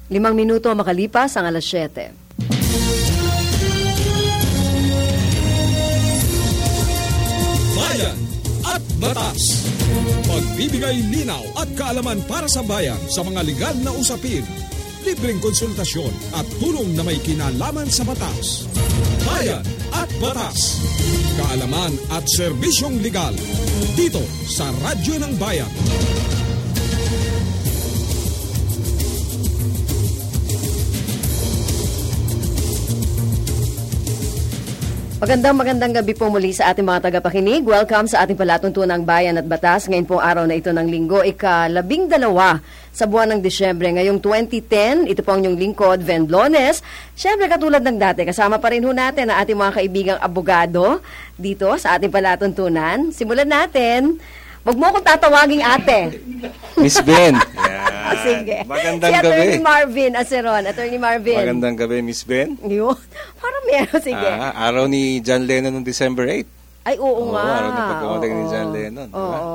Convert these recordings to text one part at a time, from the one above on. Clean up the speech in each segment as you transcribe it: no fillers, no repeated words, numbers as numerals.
5 minuto makalipas ang 7:00. Bayan at Batas. Magbibigay linaw at kaalaman para sa bayan sa mga legal na usapin. Libreng konsultasyon at tulong na may kinalaman sa batas. Bayan at Batas. Kaalaman at serbisyong legal. Dito sa Radyo ng Bayan. Magandang gabi po muli sa ating mga tagapakinig. Welcome sa ating palatuntunang Bayan at Batas. Ngayon pong araw na ito ng linggo, ika-12 sa buwan ng Disyembre. Ngayong 2010, ito po ang inyong lingkod, Ven Blones. Siyempre katulad ng dati, kasama pa rin ho natin ang ating mga kaibigang abogado dito sa ating palatuntunan. Simulan natin. Wag mo akong tatawaging ate. Miss Ben. Sige. Magandang si gabi. Attorney Marvin Aceron. Attorney Marvin. Magandang gabi, Miss Ben. Yun. Parang meron. Sige. Araw ni John Lennon noong December 8. Ay, oo nga. Araw ng pagkamatay ni John Lennon. Oo.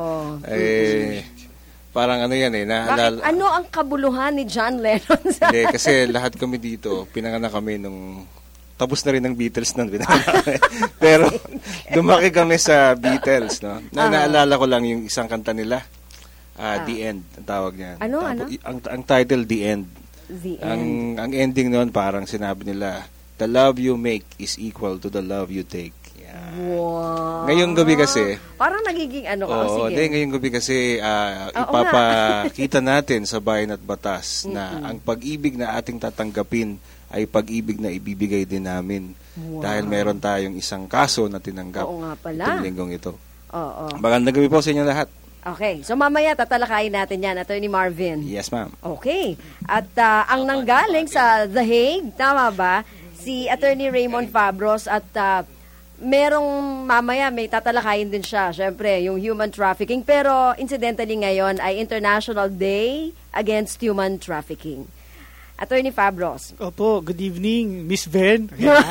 Parang ano yan eh. Bakit? Ano ang kabuluhan ni John Lennon? Hindi, kasi lahat kami dito, pinanganak kami nung tapos na rin ng Beatles nun. Pero lumaki kami sa Beatles. No? Naalala ko lang yung isang kanta nila. The End, ang tawag niyan. Ano? Ang title, The End. The End. Ang ending noon, parang sinabi nila, the love you make is equal to the love you take. Yeah. Wow. Ngayong gabi kasi, parang nagiging ano ka. Oo, sige. ngayong gabi kasi ipapakita natin sa Bayan at Batas na ang pag-ibig na ating tatanggapin ay pag-ibig na ibibigay din namin. Wow. Dahil meron tayong isang kaso na tinanggap itong linggong ito. Oo. Magandang gabi po sa inyo lahat. Okay. So mamaya tatalakayin natin yan, Attorney Marvin. Yes, ma'am. Okay. At ang nanggaling sa The Hague, tama ba? Si Attorney Raymond Fabros at merong mamaya may tatalakayin din siya. Siyempre, yung human trafficking. Pero incidentally ngayon ay International Day Against Human Trafficking. Attorney Fabros. Opo, good evening, Miss Ben.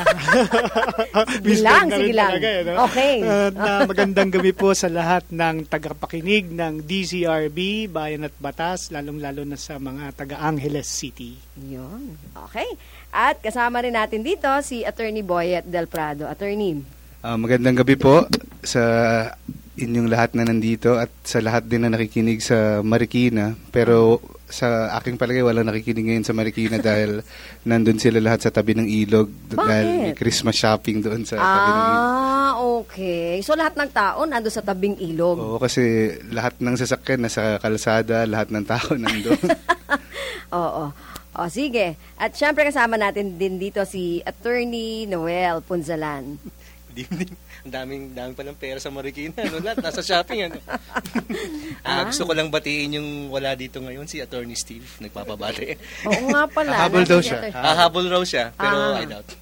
Sige lang. Okay. Magandang gabi po sa lahat ng tagapakinig ng DZRB, Bayan at Batas, lalong-lalo na sa mga taga-Angeles City. Yun. Okay. At kasama rin natin dito si Attorney Boyet Del Prado. Attorney. Magandang gabi po sa inyong lahat na nandito at sa lahat din na nakikinig sa Marikina. Pero sa aking palagay, wala nakikinig ngayon sa Marikina dahil nandun sila lahat sa tabi ng ilog. Bakit? Dahil may Christmas shopping doon sa tabi ng ilog. Okay. So lahat ng tao nandun sa tabing ilog? Oo, kasi lahat ng sasakyan nasa kalsada, lahat ng tao nandun. Oo. O, sige. At syempre kasama natin din dito si Attorney Noel Punzalan. Good evening. Ang daming pa ng pera sa Marikina. Ano lahat? Nasa shopping. Ano? Gusto ko lang batiin yung wala dito ngayon, si Attorney Steve. Nagpapabati. Oo nga pala. Hahabol daw siya. Hahabol raw siya, pero I doubt.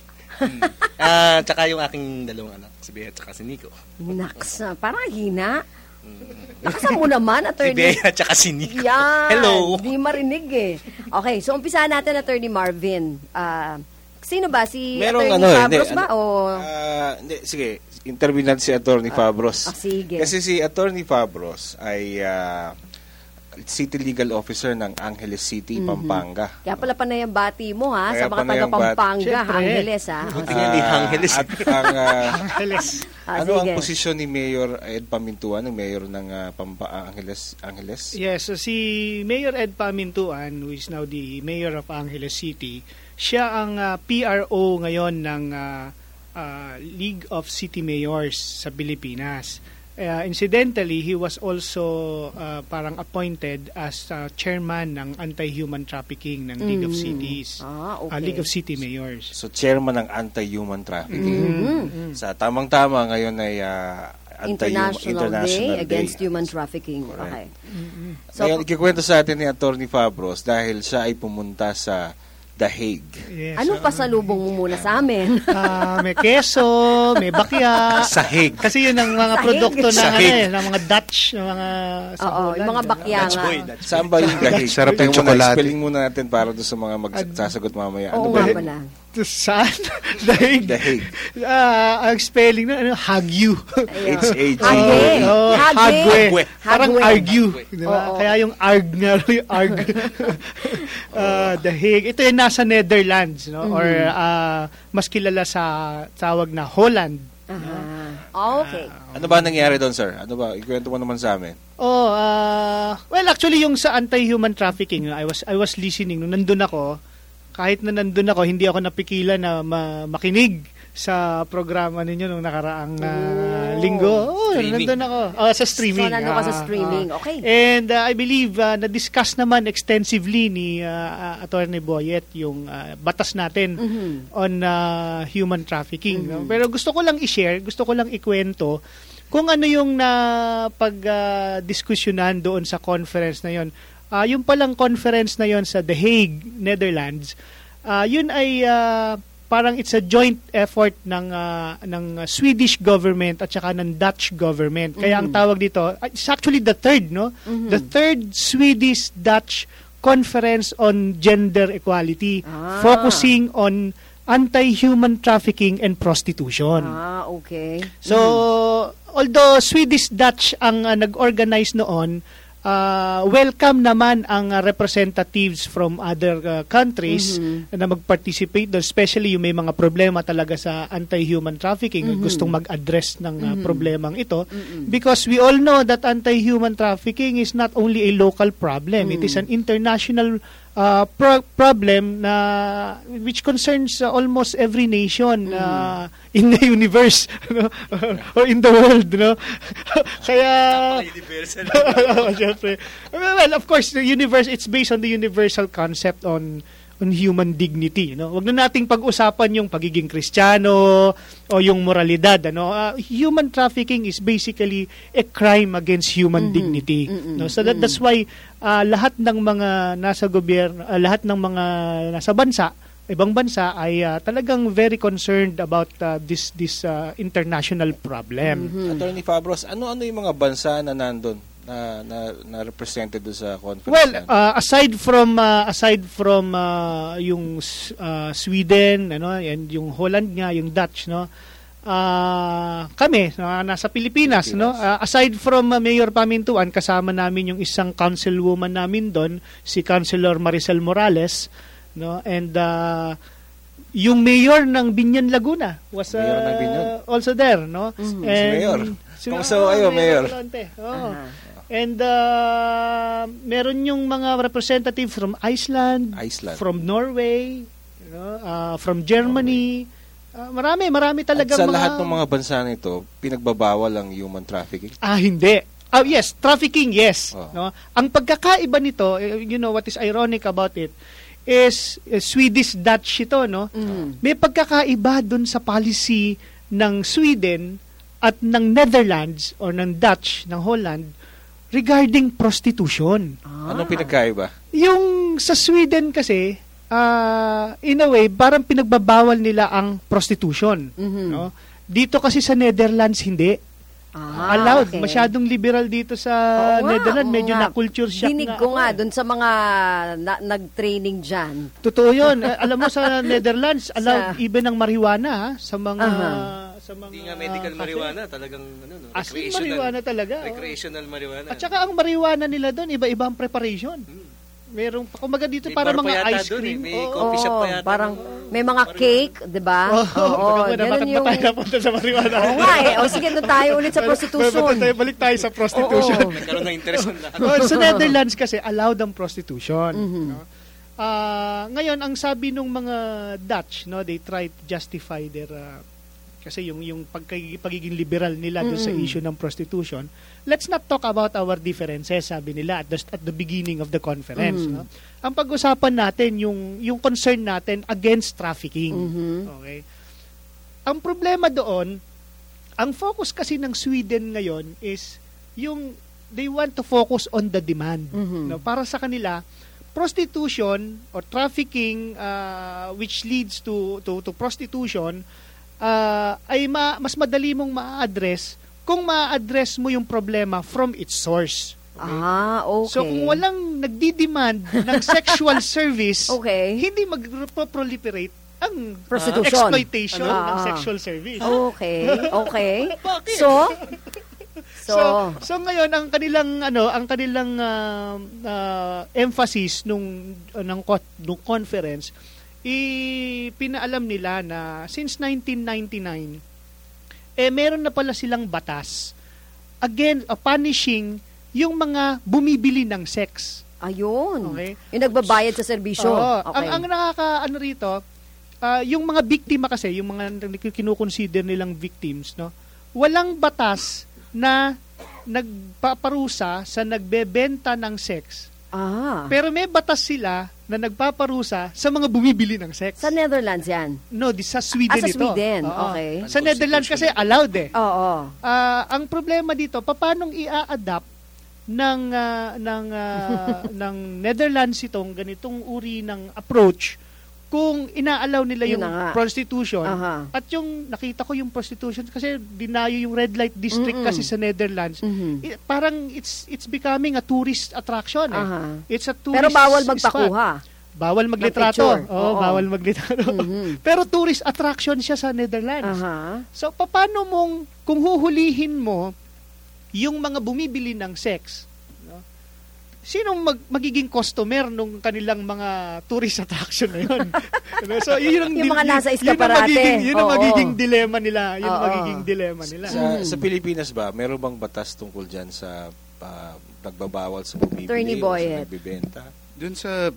Tsaka yung aking dalawang anak, si Bea at si Nico. Naks, parang hina. Nakasama mo naman, Si Attorney. Bea at si Nico. Yan. Hello. Di marinig eh. Okay, so umpisahan natin, Attorney Marvin. Sino ba? Si Merong Attorney Fabros ba? Hindi, sige. Interview natin si Attorney Fabros. Sige. Kasi si Attorney Fabros ay City Legal Officer ng Angeles City, Pampanga. Kaya pala panayambati mo ha, Kaya sa mga panayambati. taga-Pampanga, Siyempre. Angeles ha. Buti nga di Angeles. At ang, Angeles. ano ang Sige. posisyon ni Mayor Ed Pamintuan, ng Mayor ng Angeles? Yes, so si Mayor Ed Pamintuan, who is now the Mayor of Angeles City, siya ang PRO ngayon ng League of City Mayors sa Pilipinas. Incidentally, he was also parang appointed as chairman ng anti-human trafficking ng League of Cities. Okay. League of City Mayors. So, chairman ng anti-human trafficking. Sa tamang-tama ngayon ay International Day Day Against Human Trafficking. Okay. So, ngayon, ikikwento sa atin ni Attorney Fabros dahil siya ay pumunta sa The Hague. Yes, Anong pasalubong mo muna sa amin? may keso, may bakya. Sahig. Kasi yun ang mga Sahig. produkto ng, Sahig. ng mga Dutch, ng mga sa Oo, Holland. yung mga bakya nga. Saan ba yung The Hague? Sarap yung Teka muna, tsokolate. spelling muna natin para doon sa mga magsasagot mamaya. Oo ba nga yun? pala. Saan? Dahig. Dahig. Ang spelling na, Hagyu. H-H. Hagwe. Parang argue. Diba? Oo. Kaya yung arg nga, yung arg. Dahig. Ito yung nasa Netherlands, no? Or mas kilala sa tawag na Holland. Okay. Ano ba nangyari doon, sir? Ano ba? Ikwento mo naman sa amin. Well, actually, yung sa anti-human trafficking, I was listening. Nung nandun ako, kahit na nandun ako, hindi ako napigilan na makinig sa programa ninyo nung nakaraang linggo. Nandun ako. Sa streaming. So, nandun ka sa streaming. Okay. And I believe na-discuss naman extensively ni Attorney Boyet yung batas natin on human trafficking. No? Pero gusto ko lang i-share, gusto ko lang ikwento kung ano yung pag-diskusyonan doon sa conference na yon. Yung palang conference na yon sa The Hague, Netherlands, yun ay parang it's a joint effort ng Swedish government at saka ng Dutch government. Kaya ang tawag dito, it's actually the third, no? The third Swedish-Dutch Conference on Gender Equality, focusing on anti-human trafficking and prostitution. Okay. So, although Swedish-Dutch ang nag-organize noon, welcome naman ang representatives from other countries na mag-participate doon, especially yung may mga problema talaga sa anti-human trafficking, gustong mag-address ng problemang ito, because we all know that anti-human trafficking is not only a local problem, it is an international problem na which concerns almost every nation in the universe, no? Or in the world, no? Kaya Universal. syempre. Well, of course, the universe, it's based on the universal concept on human dignity, no? Wag na nating pag-usapan yung pagiging Kristiyano o yung moralidad, ano. Human trafficking is basically a crime against human dignity, no? So that's why lahat ng mga nasa gobyerno, lahat ng mga nasa bansa, ibang bansa ay talagang very concerned about this international problem. Attorney Fabros, ano yung mga bansa na nandun? Na represented do sa conference? Well, aside from yung Sweden, ano, and yung Holland nga, yung Dutch, no. Kami nasa Pilipinas, no. Aside from Mayor Pamintuan, kasama namin yung isang councilwoman namin doon, si Councilor Maricel Morales, no, and yung mayor ng Binyan Laguna was also there, no. Si And Mayor. Kamusta kayo, Mayor? And meron yung mga representative from Iceland. From Norway, you know, from Germany. Marami talaga. At sa lahat ng mga bansa nito, pinagbabawal ang human trafficking? Hindi. Yes, trafficking, yes. No? Ang pagkakaiba nito, you know what is ironic about it, is Swedish-Dutch ito, no? May pagkakaiba dun sa policy ng Sweden at ng Netherlands or ng Dutch, ng Holland, regarding prostitution. Anong pinagkaiba? Yung sa Sweden kasi, in a way, parang pinagbabawal nila ang prostitution. No? Dito kasi sa Netherlands, hindi. Allowed. Okay. Masyadong liberal dito sa Netherlands. Medyo na-culture shock. Dinig ko nga dun sa mga nag-training dyan. Totoo yun. Alam mo sa Netherlands, allowed even ang marijuana sa mga... Hindi nga medical marijuana, talagang recreational marijuana talaga. Recreational marijuana. At saka ang marijuana nila doon, iba-iba ang preparation. Merong, kumaga dito, para mga ice cream. May coffee shop pa yata. Parang may mga cake, di ba? Oo. Bakit ba tayo napunta sa marijuana? Oo nga eh. O sige, doon tayo ulit sa prostitution. Balik tayo sa prostitution. Nagkaroon ng interest ng lahat. Sa Netherlands kasi, allowed ang prostitution. No? Ngayon, ang sabi ng mga Dutch, no, they try to justify their... kasi yung pagiging liberal nila doon sa issue ng prostitution. Let's not talk about our differences, sabi nila at the beginning of the conference. No? Ang pag-usapan natin yung concern natin against trafficking. Okay. Ang problema doon, ang focus kasi ng Sweden ngayon is they want to focus on the demand. No? Para sa kanila, prostitution or trafficking which leads to prostitution ay mas madali mong ma-address kung ma-address mo yung problema from its source. Okay? Okay. So kung walang nagdi-demand ng sexual service, okay, hindi mag-proliferate ang Prostitution. exploitation ng sexual service. Okay. Bakit? So, ngayon ang kanilang emphasis nung conference pinaalam nila na since 1999 meron na pala silang batas again punishing yung mga bumibili ng sex. ayun. Okay. Yung nagbabayad sa serbisyo. Oo. Okay. Ang nakakaano rito, yung mga biktima kasi, yung mga kinukonsider nilang victims, no, walang batas na nagpaparusa sa nagbebenta ng sex. Pero may batas sila na nagpaparusa sa mga bumibili ng sex. Sa Netherlands yan? No, sa Sweden sa ito. Sweden, Oo. okay. Sa Netherlands kasi allowed eh. Oo. Ang problema dito, paanong i-adapt ng Netherlands itong ganitong uri ng approach kung inaalaw nila yung prostitution. At yung nakita ko yung prostitution kasi dinayo yung red light district kasi sa Netherlands. Parang it's becoming a tourist attraction eh. It's a tourist pero bawal magpakuha. Bawal maglitrato. Bawal maglitrato. Pero tourist attraction siya sa Netherlands. So paano mong kung huhulihin mo yung mga bumibili ng sex, no? Sinong magiging customer nung kanilang mga tourist attraction na yun? So, yung mga nasa eskaparate. Yun ang magiging dilema nila. Yun ang magiging dilema nila. Sa Pilipinas ba, meron bang batas tungkol dyan sa nagbabawal sa bumibili o sa nagbibenta? Doon sa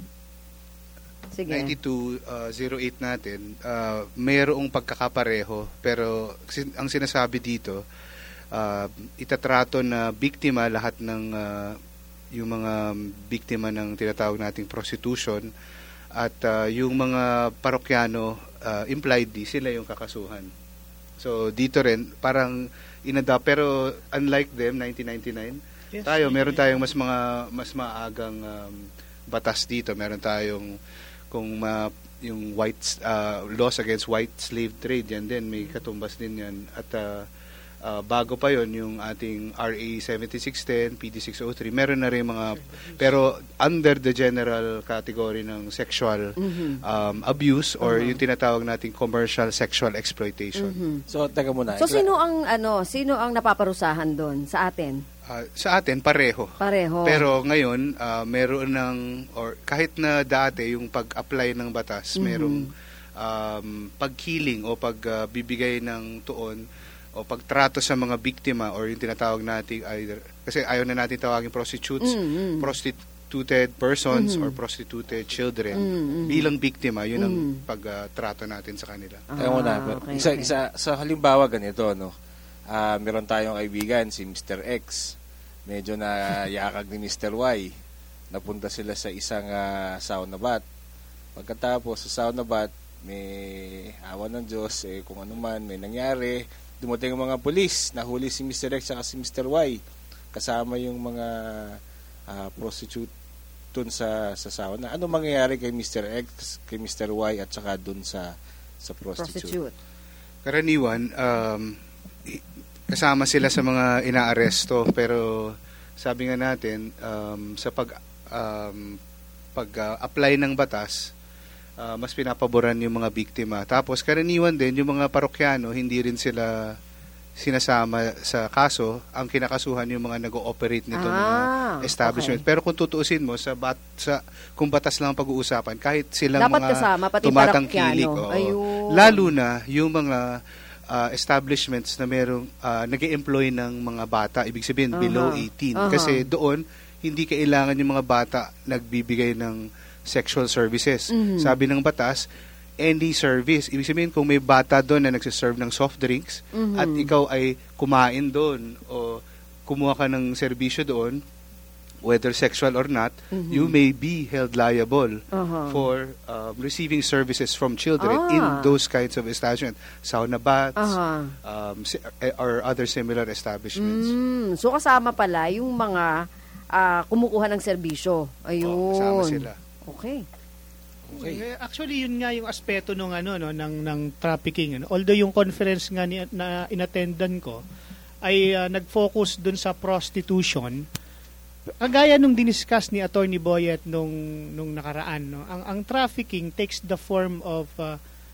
9208 natin, mayroong pagkakapareho. Pero ang sinasabi dito, itatrato na biktima lahat ng yung mga biktima ng tinatawag nating prostitution at yung mga parokyano impliedly sila yung kakasuhan. So dito rin parang inadapt pero unlike them 1999 meron tayong mas maagang batas dito. Meron tayong yung white laws against white slave trade yan din may katumbas din yan at bago pa yon yung ating RA 7610, PD 603, meron na rin mga, pero under the general category ng sexual abuse or yung tinatawag nating commercial sexual exploitation. So, teka muna. So, sino ang napaparusahan doon sa atin? Sa atin, pareho. Pero ngayon, meron ng, or kahit na dati yung pag-apply ng batas, merong pagkiling o pagbibigay ng tuon o pagtrato sa mga biktima or yung tinatawag natin either kasi ayaw na natin tawagin prostitutes, prostituted persons or prostituted children bilang biktima, yun ang pagtrato natin sa kanila. Kaya muna, isa sa halimbawa ganito, no. Meron tayong kaibigan si Mr. X. Medyo na yakag ni Mr. Y. Napunta sila sa isang sauna bath. Pagkatapos sa sauna bath, may awa ng Diyos, kung ano man may nangyari. Dumating ang mga pulis, nahuli si Mr. X at si Mr. Y. Kasama yung mga prostitute dun sa sauna. Ano mangyayari kay Mr. X, kay Mr. Y at saka dun sa prostitute? Karaniwan, kasama sila sa mga inaaresto pero sabi nga natin sa pag-apply ng batas, mas pinapaboran yung mga biktima. Tapos karaniwan din yung mga parokyano hindi rin sila sinasama sa kaso. Ang kinakasuhan yung mga nag-ooperate nito mga establishment. Okay. Pero kung tutuusin mo kung batas lang ang pag-uusapan, kahit silang dapat mga kasama, pati tumatangkilik, lalo na yung mga establishments na merong nag-e-employ ng mga bata, ibig sabihin below 18. Kasi doon hindi kailangan yung mga bata nagbibigay ng sexual services. Sabi ng batas, any service. Ibig sabihin, kung may bata doon na nagsiserve ng soft drinks at ikaw ay kumain doon o kumuha ka ng serbisyo doon, whether sexual or not, you may be held liable for receiving services from children in those kinds of establishments. Sauna baths or other similar establishments. So kasama pala yung mga kumukuha ng serbisyo. Ayun. Kasama sila. Okay. Actually, yun nga yung aspeto ng ng trafficking. Although yung conference nga na inattendan ko ay nag-focus dun sa prostitution, kagaya nung diniscuss ni Attorney Boyet nung nakaraan, no. Ang trafficking takes the form of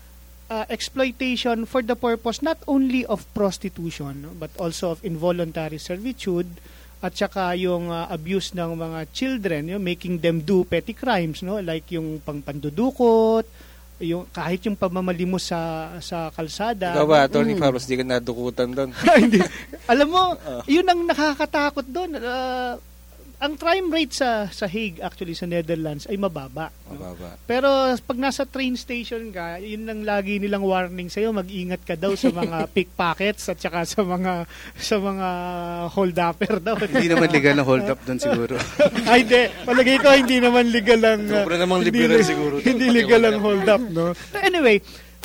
exploitation for the purpose not only of prostitution, no, but also of involuntary servitude, at saka yung abuse ng mga children, making them do petty crimes, no, like yung pandudukot, yung kahit yung pamamalimos sa kalsada. Ikaw ba, Atty. Fabros, di ka nadukutan doon? Hindi. Alam mo, yun ang nakakatakot doon. Ang crime rate sa Hague, actually sa Netherlands, ay mababa. No? Pero pag nasa train station ka, yun ang lagi nilang warning sa'yo, mag-ingat ka daw sa mga pickpockets at saka sa mga hold-upper daw. Hindi naman legal na hold-up doon siguro. Ay, hindi. Palagay ko, hindi naman legal ang... Sobra namang liberal siguro. Hindi legal ang hold-up, no? Anyway,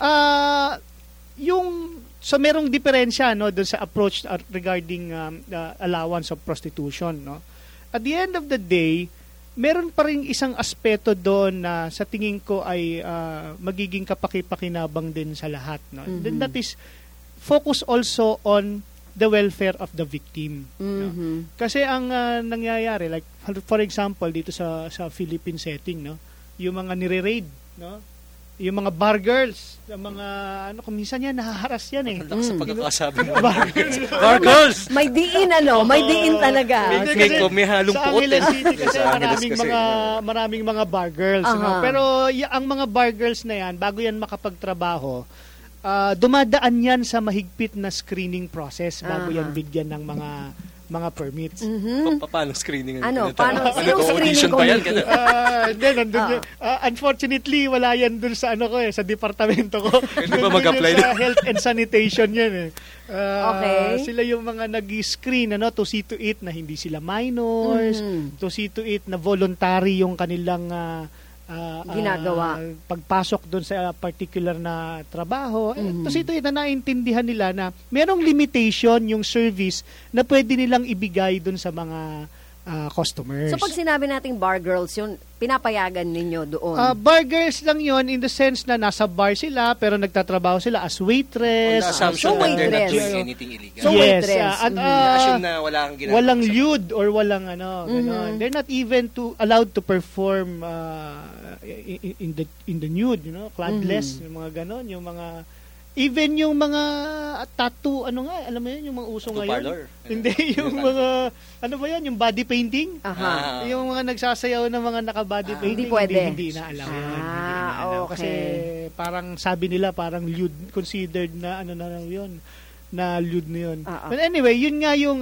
so merong diferensya, no, doon sa approach regarding allowance of prostitution, no? At the end of the day, meron pa rin isang aspeto doon na sa tingin ko ay magiging kapaki-pakinabang din sa lahat. No? Then that is focus also on the welfare of the victim. No? Kasi ang nangyayari, like for example, dito sa Philippine setting, no? Yung mga nire-raid, no? Yung mga bar girls, yung mga kung minsan yan nahaharas yan eh. Ang sa pagkakasabi mo. Bar girls. May diin may diin talaga. May halong sa puot. Angeles City kasi maraming mga bar girls, no? Pero ang mga bar girls na yan, bago yan makapagtrabaho, dumadaan yan sa mahigpit na screening process bago yan bigyan ng mga permits. Paano screening? Paano? Sinong screening committee? Unfortunately, wala yan dun sa sa departamento ko. Pwede ba mag-apply? Sa health and sanitation yan eh. Okay. Sila yung mga nag-screen to see to it na hindi sila minors, to see to it na voluntary yung kanilang ginagawa. Pagpasok doon sa particular na trabaho. Kasi ito na naintindihan nila na merong limitation yung service na pwede nilang ibigay doon sa mga customers. So pag sinabi nating bar girls, yun, pinapayagan ninyo doon? Bar girls lang yun in the sense na nasa bar sila pero nagtatrabaho sila as waitress. Assumption that they're not doing anything illegal. So waitress. Assume na wala kang ginagawa. Walang lewd or walang ganon. They're not even allowed to perform in the nude, cladless, yung mga ganon, yung mga even yung mga tattoo, alam mo yun, yung mga uso ngayon. Parlor. Hindi, yung mga, yung body painting. Yung mga nagsasayaw ng mga naka-body painting. Hindi pwede. Hindi na alam yun. Okay. Kasi parang sabi nila, parang lewd, considered na yun, na lewd na yun. But anyway, yun nga yung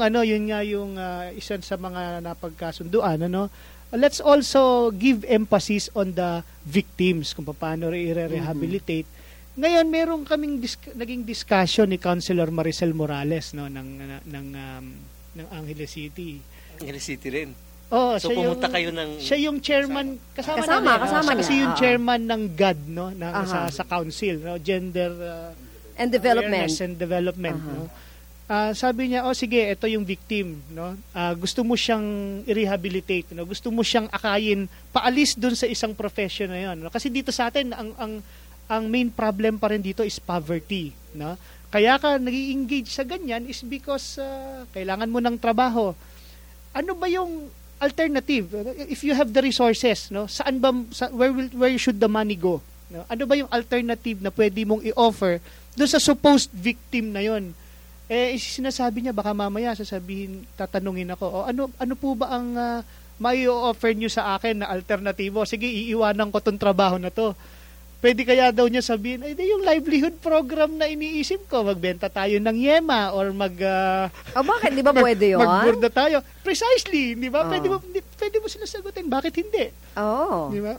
isa sa mga napagkasunduan, let's also give emphasis on the victims, kung paano i-rehabilitate. Ngayon, meron kaming naging discussion ni Councilor Maricel Morales ng Angeles City. Angeles City rin. So pumunta kayo ng... Siya yung chairman, kasama niya. Kasi yung chairman ng GAD, sa council, Gender and Development. Awareness and Development. Sabi niya, sige, ito yung victim. Gusto mo siyang i-rehabilitate. Gusto mo siyang akayin, paalis dun sa isang profession na yun. Kasi dito sa atin, ang main problem pa rin dito is poverty. Kaya ka nag-i-engage sa ganyan is because kailangan mo ng trabaho. Ano ba yung alternative? If you have the resources, saan ba, where should the money go? Ano ba yung alternative na pwede mong i-offer doon sa supposed victim na yon? Sinasabi niya, baka mamaya tatanungin ako, ano po ba ang mai-offer nyo sa akin na alternatibo? Sige, iiwanan ko tong trabaho na to. Pwede kaya daw niya sabihin, yung livelihood program na iniisip ko, magbenta tayo ng yema or bakit? Di ba pwede yun? Magburda tayo. Precisely, di ba? Pwede mo sila sagutin. Bakit hindi? Di ba?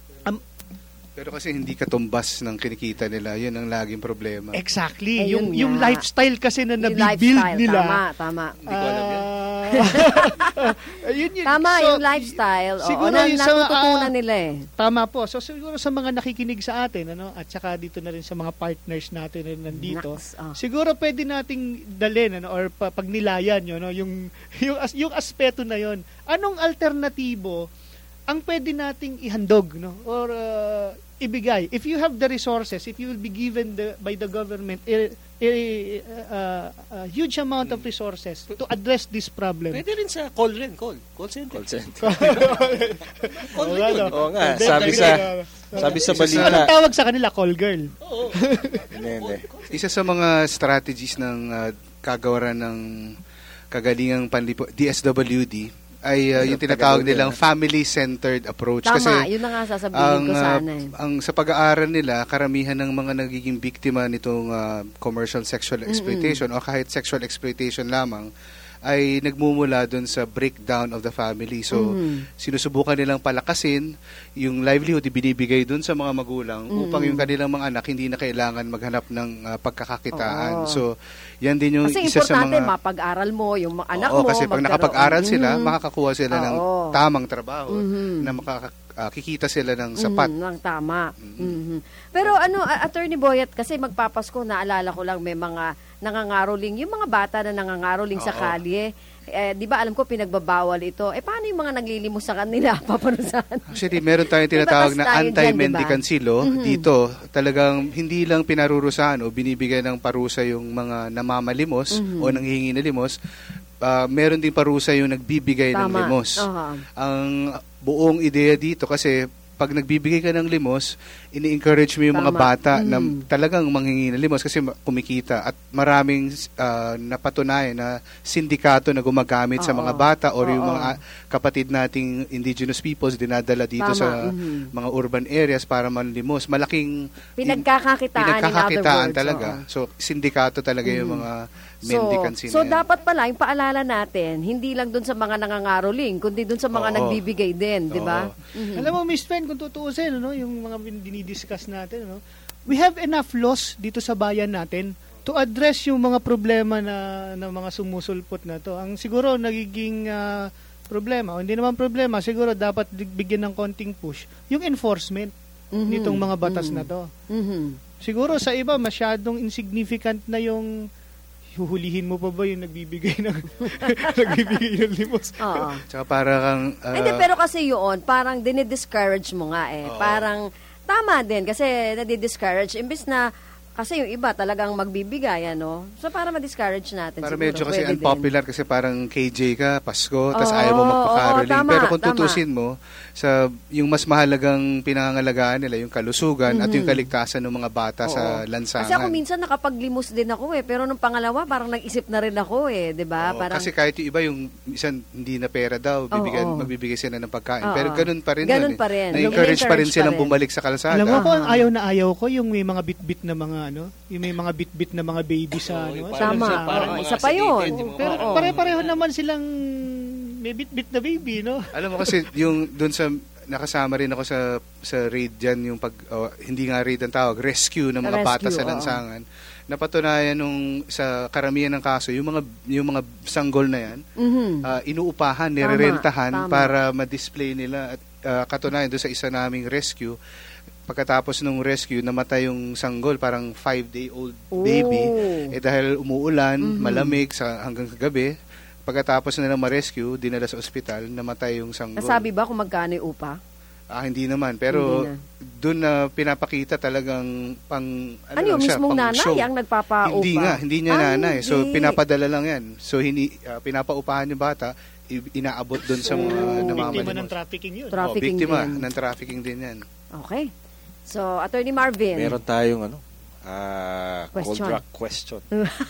Pero kasi hindi katumbas ng kinikita nila, yun ang laging problema. Exactly. Yung lifestyle kasi na nabibuild nila. Tama. Hindi ko alam yan. Tama, yung lifestyle. Siguro natututunan nila eh. Tama po. So siguro sa mga nakikinig sa atin, at saka dito na rin sa mga partners natin na nandito, siguro pwede nating dalhin or pagnilayan yung aspeto na yon. Anong alternatibo ang pwede nating ihandog, or ibigay. If you have the resources, if you will be given by the government a huge amount of resources to address this problem. Pwede rin sa call center. Oo nga, sabi sa balita. Anong tawag sa kanila? Call girl. Oo. Hindi. Isa sa mga strategies ng kagawaran ng kagalingang DSWD ay yung tinatawag nilang family-centered approach. Tama, kasi yun na nga sasabihin ko sana. Sa pag-aaral nila, karamihan ng mga nagiging biktima nitong commercial sexual exploitation o kahit sexual exploitation lamang ay nagmumula dun sa breakdown of the family. So, sinusubukan nilang palakasin yung livelihood binibigay dun sa mga magulang upang yung kanilang mga anak hindi na kailangan maghanap ng pagkakakitaan. So, yan din yung kasi isa sa mga... Kasi importante, mapag-aral mo, yung anak mo. Kasi pag nakapag-aral sila, makakakuha sila ng tamang trabaho na kikita sila ng sapat. Ng tama. Pero Attorney Boyet, kasi magpapasko, naalala ko lang may mga nangangaroling, yung mga bata na nangangaroling sa kalye. Di ba alam ko pinagbabawal ito. Paano yung mga naglilimos sa kanila? Papanusan? Actually, meron tayong tinatawag na anti-mendicancy law. Dito, talagang hindi lang pinarurusahan o binibigay ng parusa yung mga namamalimos o nanghihingi na limos. Meron din parusa yung nagbibigay ng limos. Ang buong ideya dito kasi pag nagbibigay ka ng limos, ini-encourage mo yung mga bata na talagang manghingi ng limos kasi kumikita at maraming napatunayan na sindikato na gumagamit sa mga bata or yung mga kapatid nating indigenous peoples dinadala dito sa mga urban areas para manlimos. Malaking pinagkakakitaan talaga. So, sindikato talaga yung mga mendicancy so dapat pala yung paalala natin, hindi lang dun sa mga nangangaroling, kundi dun sa mga nagbibigay din, di ba? Alam mo, Miss Fen, kung tutuusin, yung mga dinidiscuss natin, we have enough laws dito sa bayan natin to address yung mga problema na mga sumusulpot na to. Ang siguro nagiging problema, o hindi naman problema, siguro dapat bigyan ng konting push, yung enforcement nitong mga batas na to. Siguro sa iba, masyadong insignificant na yung huhulihin mo pa ba yung nagbibigay ng limos? Oo. Tsaka parang... Hindi, pero kasi yun, parang dinidiscourage mo nga Parang tama din kasi nadidiscourage. Imbis na, kasi yung iba talagang magbibigay, So, para ma-discourage natin. Para siguro, medyo kasi unpopular din. Kasi parang KJ ka, Pasko, tas ayaw mo magpakaroling. Tama, pero kung tutusin mo, sa yung mas mahalagang pinangangalagaan nila, yung kalusugan at yung kaligtasan ng mga bata sa lansangan. Kasi ako minsan nakapaglimos din ako pero nung pangalawa, parang nag-isip na rin ako di ba? Parang... Kasi kahit yung iba, yung minsan hindi na pera daw, magbibigay sila ng pagkain. Pero ganun pa rin. Ganun pa rin. Na-encourage pa rin silang bumalik sa kalsada. Alam mo ko, ayaw na ayaw ko yung may mga bit-bit na mga yung may mga bit-bit na mga baby sa Tama. Isa pa yun. Pero pare-pareho naman silang may bit-bit na baby, no? Alam mo kasi yung doon sa nakasama rin ako sa raid diyan yung hindi nga raid ang tawag, rescue ng mga bata sa lansangan. Napatunayan nung sa karamihan ng kaso yung mga sanggol na yan, inuupahan, nirerentahan para ma-display nila at katunayan doon sa isa naming rescue. Pagkatapos ng rescue, namatay yung sanggol, parang 5-day-old baby. Dahil umuulan, malamig hanggang gabi. Pagkatapos nila ma-rescue, dinala sa ospital, namatay yung sanggol. Nasabi ba kung magkano yung upa? Hindi naman. Pero doon na pinapakita talagang yung mismong nanay ang nagpapaupa? Hindi niya nanay. So, pinapadala lang yan. So, pinapaupahan yung bata, inaabot doon sa mga namamalimos. Biktima ng trafficking yun. Biktima ng trafficking din yan. Okay. So, Attorney Marvin. Meron tayong Cold Rock question.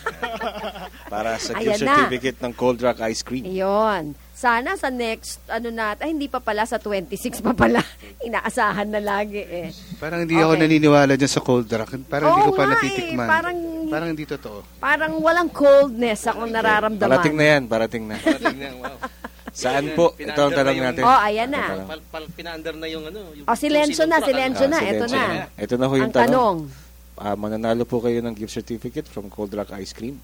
Para sa gift certificate ng Cold Rock Ice Cream. Iyon. Sana sa next, hindi pa pala, sa 26 pa pala. Inaasahan na lagi Parang hindi ako naniniwala dyan sa Cold Rock. Parang hindi ko pa natitikman. Parang hindi totoo. Parang walang coldness akong nararamdaman. Parating na. Wow. Saan po? Ito ang tanong natin. Ayan na. Pinaandar na yung silensyo na. Ito na. Ito na ho yung tanong. Mananalo po kayo ng gift certificate from Cold Rock Ice Cream.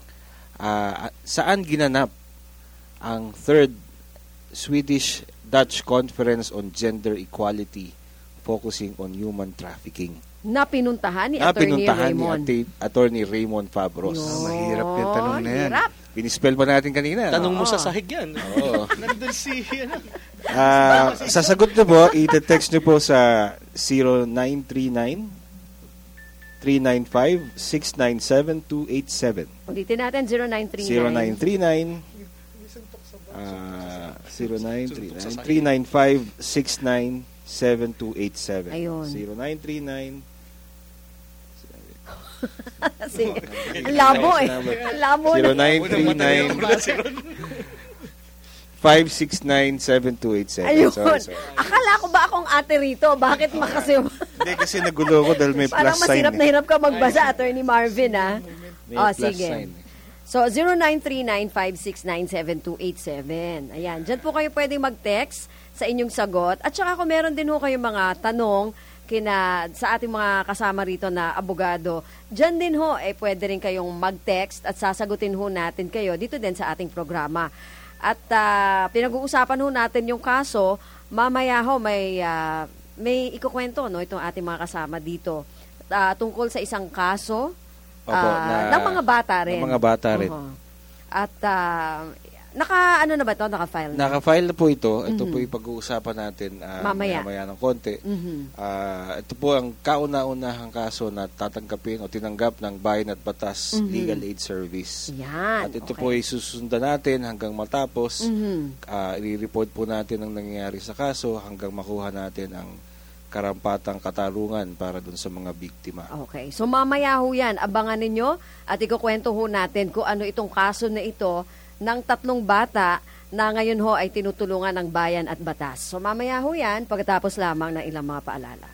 Saan ginanap ang 3rd Swedish-Dutch Conference on Gender Equality focusing on human trafficking? Napinuntahan ni Attorney Raymond Fabros. Mahirap yung tanong na yan. Pinispell pa natin kanina. Tanong mo sa sahig yan. Nandun si... sasagot nyo po, i-text nyo po sa 0939 395-697-287. Ulitin natin, 0939 395-697-287. Ayun. 0939 Sige. Ang labo eh. Ang labo na. 0939-569-7287. Ayun. Sorry. Akala ko ba akong ate rito? Bakit makasim? Hindi kasi nagulo ko dahil may Parang plus sign. masirap na hirap ka magbasa, Attorney Marvin, ha? May plus sige. sign. So, 0939-569-7287. Ayan. Diyan po kayo pwedeng mag-text sa inyong sagot. At saka kung meron din ho kayong mga tanong sa ating mga kasama rito na abogado, diyan din ho, pwede rin kayong mag-text at sasagutin ho natin kayo dito din sa ating programa. At pinag-uusapan ho natin yung kaso, mamaya ho may ikukwento itong ating mga kasama dito tungkol sa isang kaso ng mga bata rin. Ng mga bata rin. At naka-file na ba ito? Naka-file na? Naka-file na po ito. Ito po yung pag-uusapan natin mamaya ng konti. Ito po ang kauna-unahang kaso na tatanggapin o tinanggap ng Bayan at Batas Legal Aid Service. Yan. At ito po ay susundan natin hanggang matapos. I-report po natin ang nangyayari sa kaso hanggang makuha natin ang karampatang katarungan para dun sa mga biktima. Okay. So mamaya ho yan, abangan ninyo at ikukwento ho natin kung ano itong kaso na ito ng 3 bata na ngayon ho ay tinutulungan ng Bayan at Batas. So mamaya ho yan, pagkatapos lamang ng ilang mga paalala.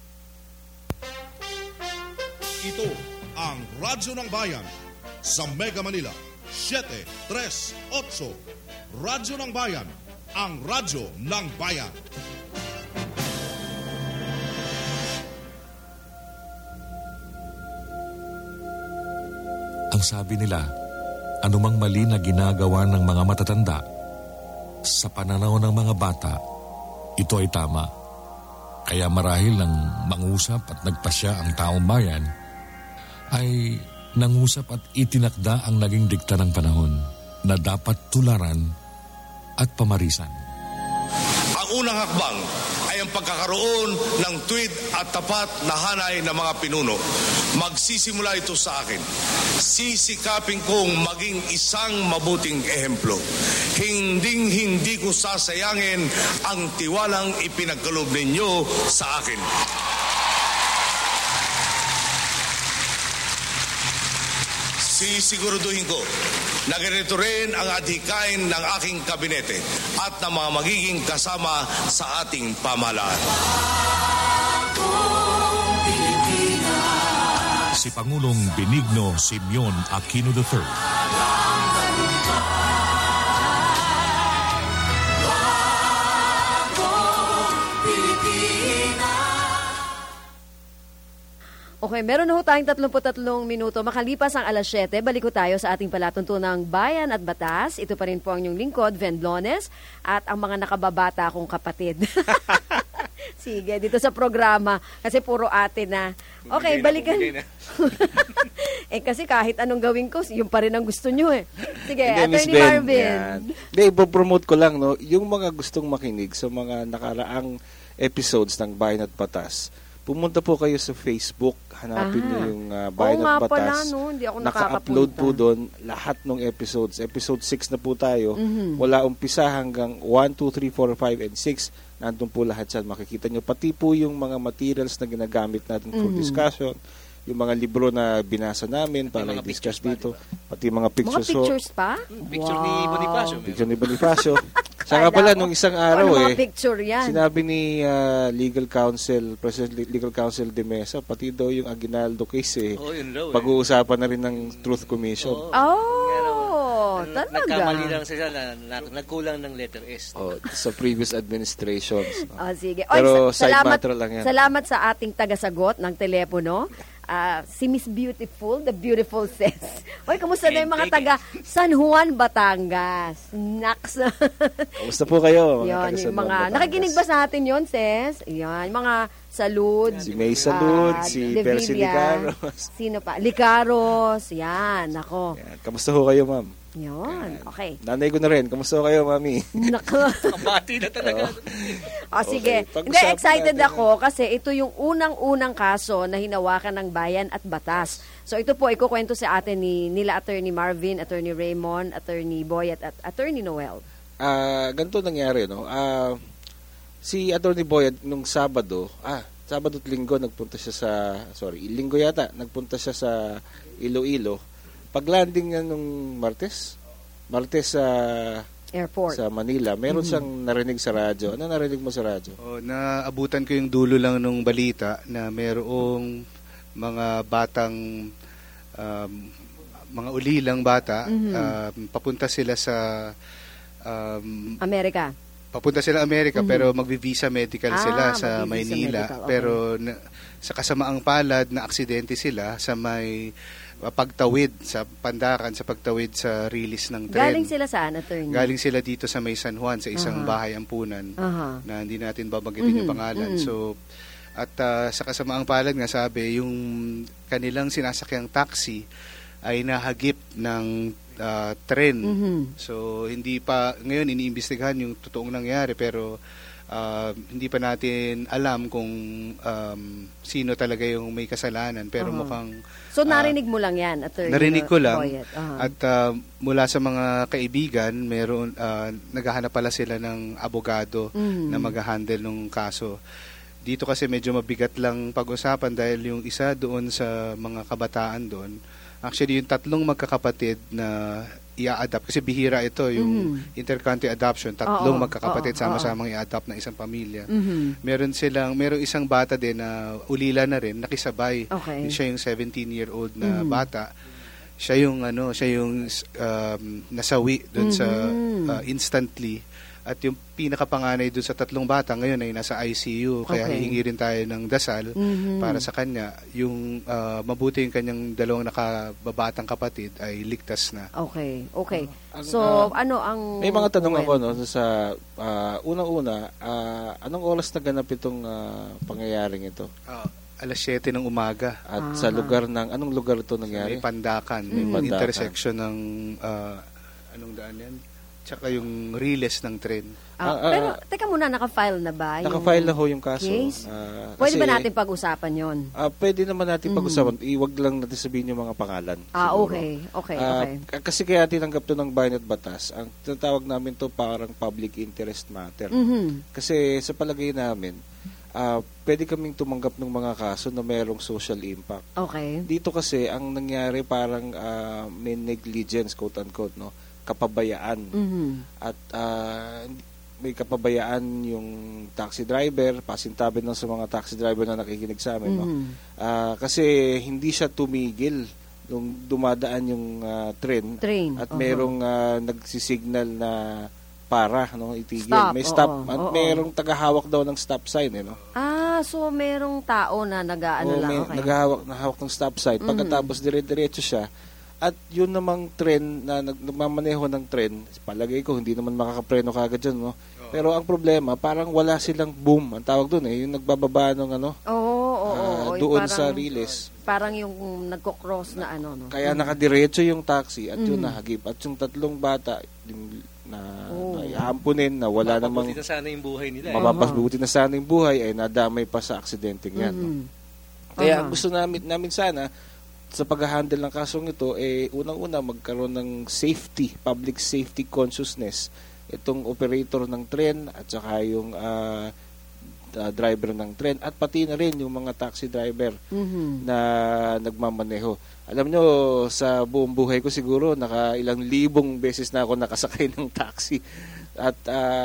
Ito ang Radyo ng Bayan sa Mega Manila, 738. Radyo ng Bayan, ang radyo ng bayan. Ang sabi nila, anumang mali na ginagawa ng mga matatanda, sa pananaw ng mga bata, ito ay tama. Kaya marahil nang mangusap at nagpasya ang taong bayan, ay nangusap at itinakda ang naging dikta ng panahon na dapat tularan at pamarisan. Ang unang hakbang ay ang pagkakaroon ng tuwid at tapat na hanay ng mga pinuno. Magsisimula ito sa akin. Sisikapin kong maging isang mabuting ehemplo. Hinding-hindi ko sasayangin ang tiwalang ipinagkaloob ninyo sa akin. Sisiguraduhin ko na ganito rin ang adhikain ng aking kabinete at ng mga magiging kasama sa ating pamahalaan. Si Pangulong Benigno Simeon Aquino III. Okay, meron na ho tayong 33 minuto. Makalipas ang alas 7, balik ko tayo sa ating palatuntunang Bayan at Batas. Ito pa rin po ang inyong lingkod, Ven Blones, at ang mga nakababata kong kapatid. Sige, dito sa programa, kasi puro ate na. Okay, balikan. Kasi kahit anong gawin ko, yung pa rin ang gusto nyo eh. Sige, Attorney Marvin. Hindi, ipopromote ko lang, no, yung mga gustong makinig sa mga nakaraang episodes ng Bayan at Batas, pumunta po kayo sa Facebook, hanapin niyo yung Bayan at Batas. Pala, no? Hindi ako naka-upload po doon lahat ng episodes. Episode 6 na po tayo. Wala umpisa hanggang 1, 2, 3, 4, 5, and 6. Nandun po lahat yan. Makikita nyo. Pati po yung mga materials na ginagamit natin for discussion. Yung mga libro na binasa namin para i-discuss dito. Pati mga pictures. Mga pictures pa? Picture ni Bonifacio. Picture ni Bonifacio. Saka pala, nung isang araw mga picture yan? Sinabi ni President Legal Counsel de Mesa, pati daw yung Aguinaldo case pag-uusapan na rin ng Truth Commission. Talaga? Nagkamali lang sila na nagkulang ng letter S. Sa previous administrations. Sige. Pero side matter lang yan. Salamat sa ating tagasagot ng telepono. Si Miss Beautiful, the beautiful says. Oy, kamusta na yung mga taga San Juan, Batangas? Naks. Kamusta po kayo? Yan, yung mga, nakikinig ba sa atin yon, sis? Yan, mga Salud. Si May Salud, si Percy Licaros. Sino pa? Licaros, yan, ako. Yan. Kamusta ho kayo, ma'am? Yun, okay. Nanay ko na rin. Kamusta kayo, Mami? Nako. Kabati na talaga. Sige. Okay, Hindi, pag-usapan excited natin ako kasi ito yung unang-unang kaso na hinawakan ng bayan at batas. So ito po, ikukwento sa atin nila Attorney Marvin, Attorney Raymond, Attorney Boyet at Attorney Noel. Ganito nangyari, no? Si Attorney Boyet nung Sabado at Linggo nagpunta siya Linggo yata, nagpunta siya sa Iloilo. Pag-landing niya nung Martes sa Airport. Sa Manila, meron siyang narinig sa radyo. Ano narinig mo sa radyo? Naabutan ko yung dulo lang nung balita na merong mga batang mga ulilang bata, papunta sila sa Amerika. Papunta sila Amerika pero magvi-visa medical sila sa magvi-visa Maynila. medical, okay. Pero sa kasamaang palad na aksidente sila sa may pagtawid sa Pandakan, sa pagtawid sa release ng tren. Galing sila saan, Attorney? Galing sila dito sa may San Juan sa isang bahay ampunan na hindi natin babanggitin yung pangalan. So at sa kasamaang palad nga sabi yung kanilang sinasakyang taxi ay nahagip ng tren. So hindi pa ngayon iniimbestigahan yung totoong nangyari pero hindi pa natin alam kung sino talaga yung may kasalanan pero mukhang So narinig mo lang yan, Attorney? Narinig ko lang. Boyet. At mula sa mga kaibigan, meron naghahanap pala sila ng abogado na mag-handle ng kaso. Dito kasi medyo mabigat lang pag-usapan dahil yung isa doon sa mga kabataan doon, actually yung tatlong magkakapatid na i-adapt kasi bihira ito yung intercountry adoption, tatlong magkakapatid sama-samang i-adapt ng isang pamilya. Merong isang bata din na ulila na rin, nakisabay. Okay. Siya yung 17-year-old na bata. Siya yung nasawi doon sa instantly. At yung pinakapanganay doon sa tatlong bata ngayon ay nasa ICU. Kaya hihingi rin tayo ng dasal para sa kanya. Yung mabuti yung kanyang dalawang nakababatang kapatid ay ligtas na. Okay. So, ano ang... May mga tanong ako sa unang-una, anong oras naganap itong pangyayaring ito? Alas 7 ng umaga. At sa anong lugar ito nangyari? May Pandakan. May intersection ng anong daan yan? Tsaka yung release ng tren. Pero, teka muna, naka-file na ba? Naka-file na ho yung kaso. Case? Pwede ba natin pag-usapan yon? Pwede naman natin pag-usapan. Iwag lang natin sabihin yung mga pangalan. Okay. Kasi kaya tinanggap to ng Bayan at Batas. Ang tinatawag namin to parang public interest matter. Kasi sa palagay namin, pwede kaming tumanggap ng mga kaso na merong social impact. Okay. Dito kasi, ang nangyari parang may negligence, quote-unquote, no? Kapabayaan. At may kapabayaan yung taxi driver, pasintabi ng sa mga taxi driver na nakikinig sa amin. No? Kasi hindi siya tumigil nung dumadaan yung train. At merong nagsisignal na para itigil. Stop, may stop. At merong tagahawak daw ng stop sign. No? So merong tao na lang. Okay. Naghahawak ng stop sign. Pagkatapos dire-diretso siya. At yun namang tren na nagmamaneho ng tren, palagay ko hindi naman makakapreno kagad dyan, no? Pero ang problema, parang wala silang boom, ang tawag doon yung nagbababa ng doon parang, sa release. Parang yung nagko-cross na no? Kaya nakadiretso yung taxi at yun nahagip. At yung tatlong bata na ihampunin na wala namang... Mapapabuti na sana yung buhay nila. Mapapabuti na sana yung buhay ay nadamay pa sa aksidente yan. No? Kaya gusto namin sana sa pag-handle ng kasong ito, unang-una magkaroon ng public safety consciousness itong operator ng tren at saka yung driver ng tren at pati na rin yung mga taxi driver na nagmamaneho. Alam nyo, sa buong buhay ko siguro ilang libong beses na ako nakasakay ng taxi at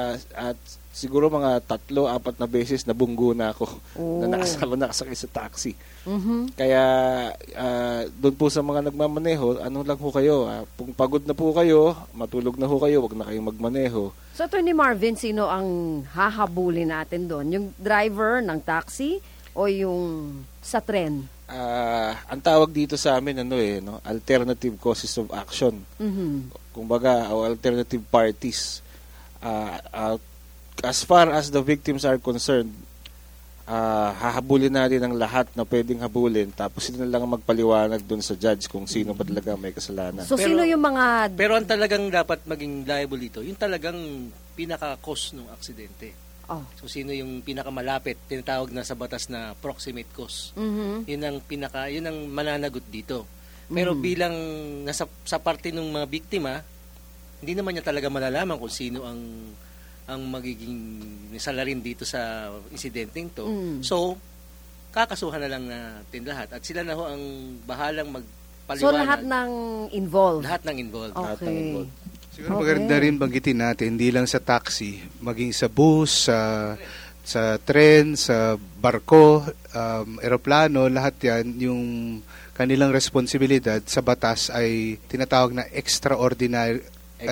siguro mga 3-4 na beses nabunggo na ako na nakasakay sa taxi. Kaya doon po sa mga nagmamaneho, ano lang ho kayo, kung pagod na po kayo, matulog na ho kayo, wag na kayong magmaneho. So Attorney Marvin, sino ang hahabulin natin doon? Yung driver ng taxi o yung sa tren? Ang tawag dito sa amin alternative causes of action. Kumbaga, o alternative parties. As far as the victims are concerned, hahabulin natin ang lahat na pwedeng habulin, tapos sila na lang ang magpaliwanag dun sa judge kung sino ba talaga may kasalanan. So, sino yung mga... Pero ang talagang dapat maging liable dito, yung talagang pinaka-cause ng aksidente. Oh. So, sino yung pinakamalapit, tinatawag na sa batas na proximate cause. Yun ang mananagot dito. Pero bilang sa parte ng mga biktima, hindi naman niya talaga malalaman kung sino ang magiging salarin dito sa insidenteng to. So, kakasuhan na lang natin lahat. At sila na ho ang bahalang magpaliwanag. So, lahat ng involved? Lahat ng involved. Okay. Lahat ng involved. Siguro maganda rin banggitin natin, hindi lang sa taxi, maging sa bus, sa tren, sa barko, eroplano, lahat yan, yung kanilang responsibilidad sa batas ay tinatawag na extraordinary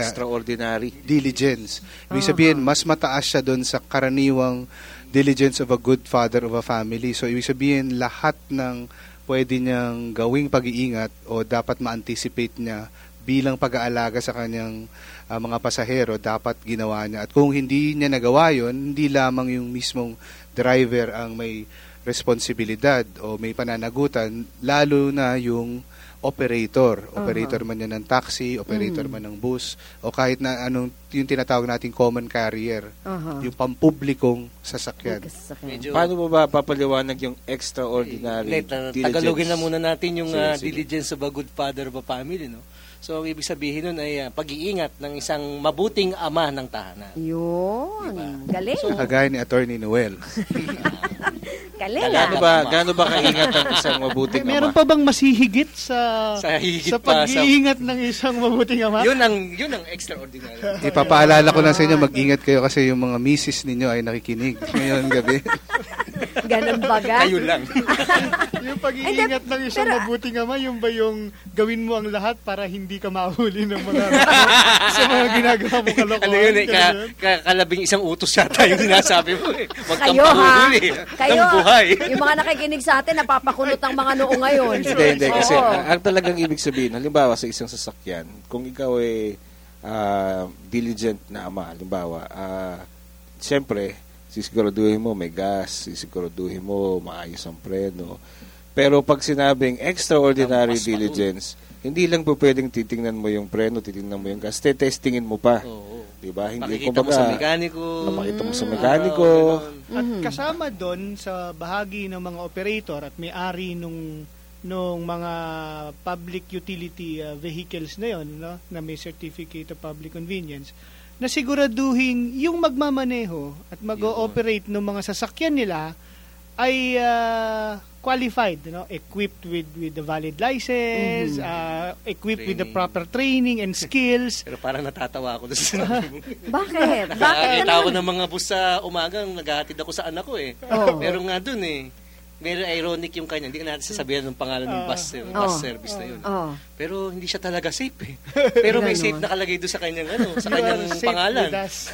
diligence. Ibig sabihin, mas mataas siya doon sa karaniwang diligence of a good father of a family. So, ibig sabihin, lahat ng pwede niyang gawing pag-iingat o dapat ma-anticipate niya bilang pag-aalaga sa kanyang mga pasahero, dapat ginawa niya. At kung hindi niya nagawa yun, hindi lamang yung mismong driver ang may responsibilidad o may pananagutan, lalo na yung operator man yan ng taxi, operator man ng bus, o kahit na anong yung tinatawag nating common carrier, yung pampublikong sasakyan. Paano mo ba papaliwanag yung extraordinary diligence? Tagalogin na muna natin yung diligence of a good father of a family, no? So, ang ibig sabihin nun ay pag-iingat ng isang mabuting ama ng tahanan. Yun. Diba? Galing. So, kagaya ni Attorney Noel. Galing. Gaano ba kaingat ang isang mabuting ama? Meron pa bang masihigit sa pag-iingat ng isang mabuting ama? Yun ang extraordinary. Ipapaalala ko lang sa inyo, mag-ingat kayo kasi yung mga misis ninyo ay nakikinig ngayong gabi. Ganun baga? Kayo lang. Yung pag-iingat ng isang mabuting ama, yung ba yung gawin mo ang lahat para hindi ka mahuli ng mga sa mga ginagawa mo kalokohan? Ano yun kalabing isang utos yata yung sinasabi mo eh. Huwag kang Kayo pahuhuli ng buhay. Yung mga nakikinig sa atin, napapakulot ang mga noo ngayon. Hindi. Kasi ang talagang ibig sabihin, halimbawa sa isang sasakyan, kung ikaw ay diligent na ama, halimbawa, siyempre, sisiguraduhin mo may gas, sisiguraduhin mo maayos ang preno. Pero pag sinabing extraordinary diligence, hindi lang po pwedeng titingnan mo yung preno, titingnan mo yung gas, testingin mo pa. Diba? Hindi, Makikita mo sa mekaniko. Makikita mo sa mekaniko. At kasama doon sa bahagi ng mga operator at may-ari nung mga public utility vehicles na yon, no, na may certificate of public convenience, na siguraduhin yung magmamaneho at mag-ooperate ng mga sasakyan nila ay qualified, equipped with the valid license, equipped with the proper training and skills. Pero parang natatawa ako doon sa sinabi mo. Bakit? Nakakita ako ng mga bus sa umagang naghahatid ako sa anak ko eh. Pero nga doon eh, very ironic yung kanya. Hindi ka natin sasabihan ng pangalan ng bus service na yun. Pero hindi siya talaga safe eh. Pero may safe nakalagay doon sa kanyang sa kanyang pangalan.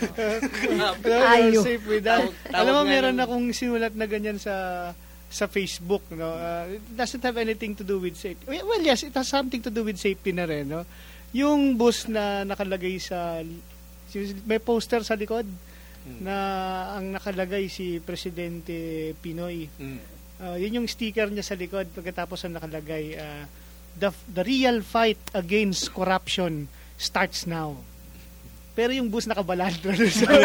Safe with us. Alam mo, meron akong sinulat na ganyan sa Facebook, no? It doesn't have anything to do with safety. Well, yes, it has something to do with safety na rin, no? Yung bus na nakalagay may poster sa likod na ang nakalagay si Presidente Pinoy. Yun yung sticker niya sa likod pagkatapos ang nakalagay the real fight against corruption starts now. Pero yung bus nakabalandra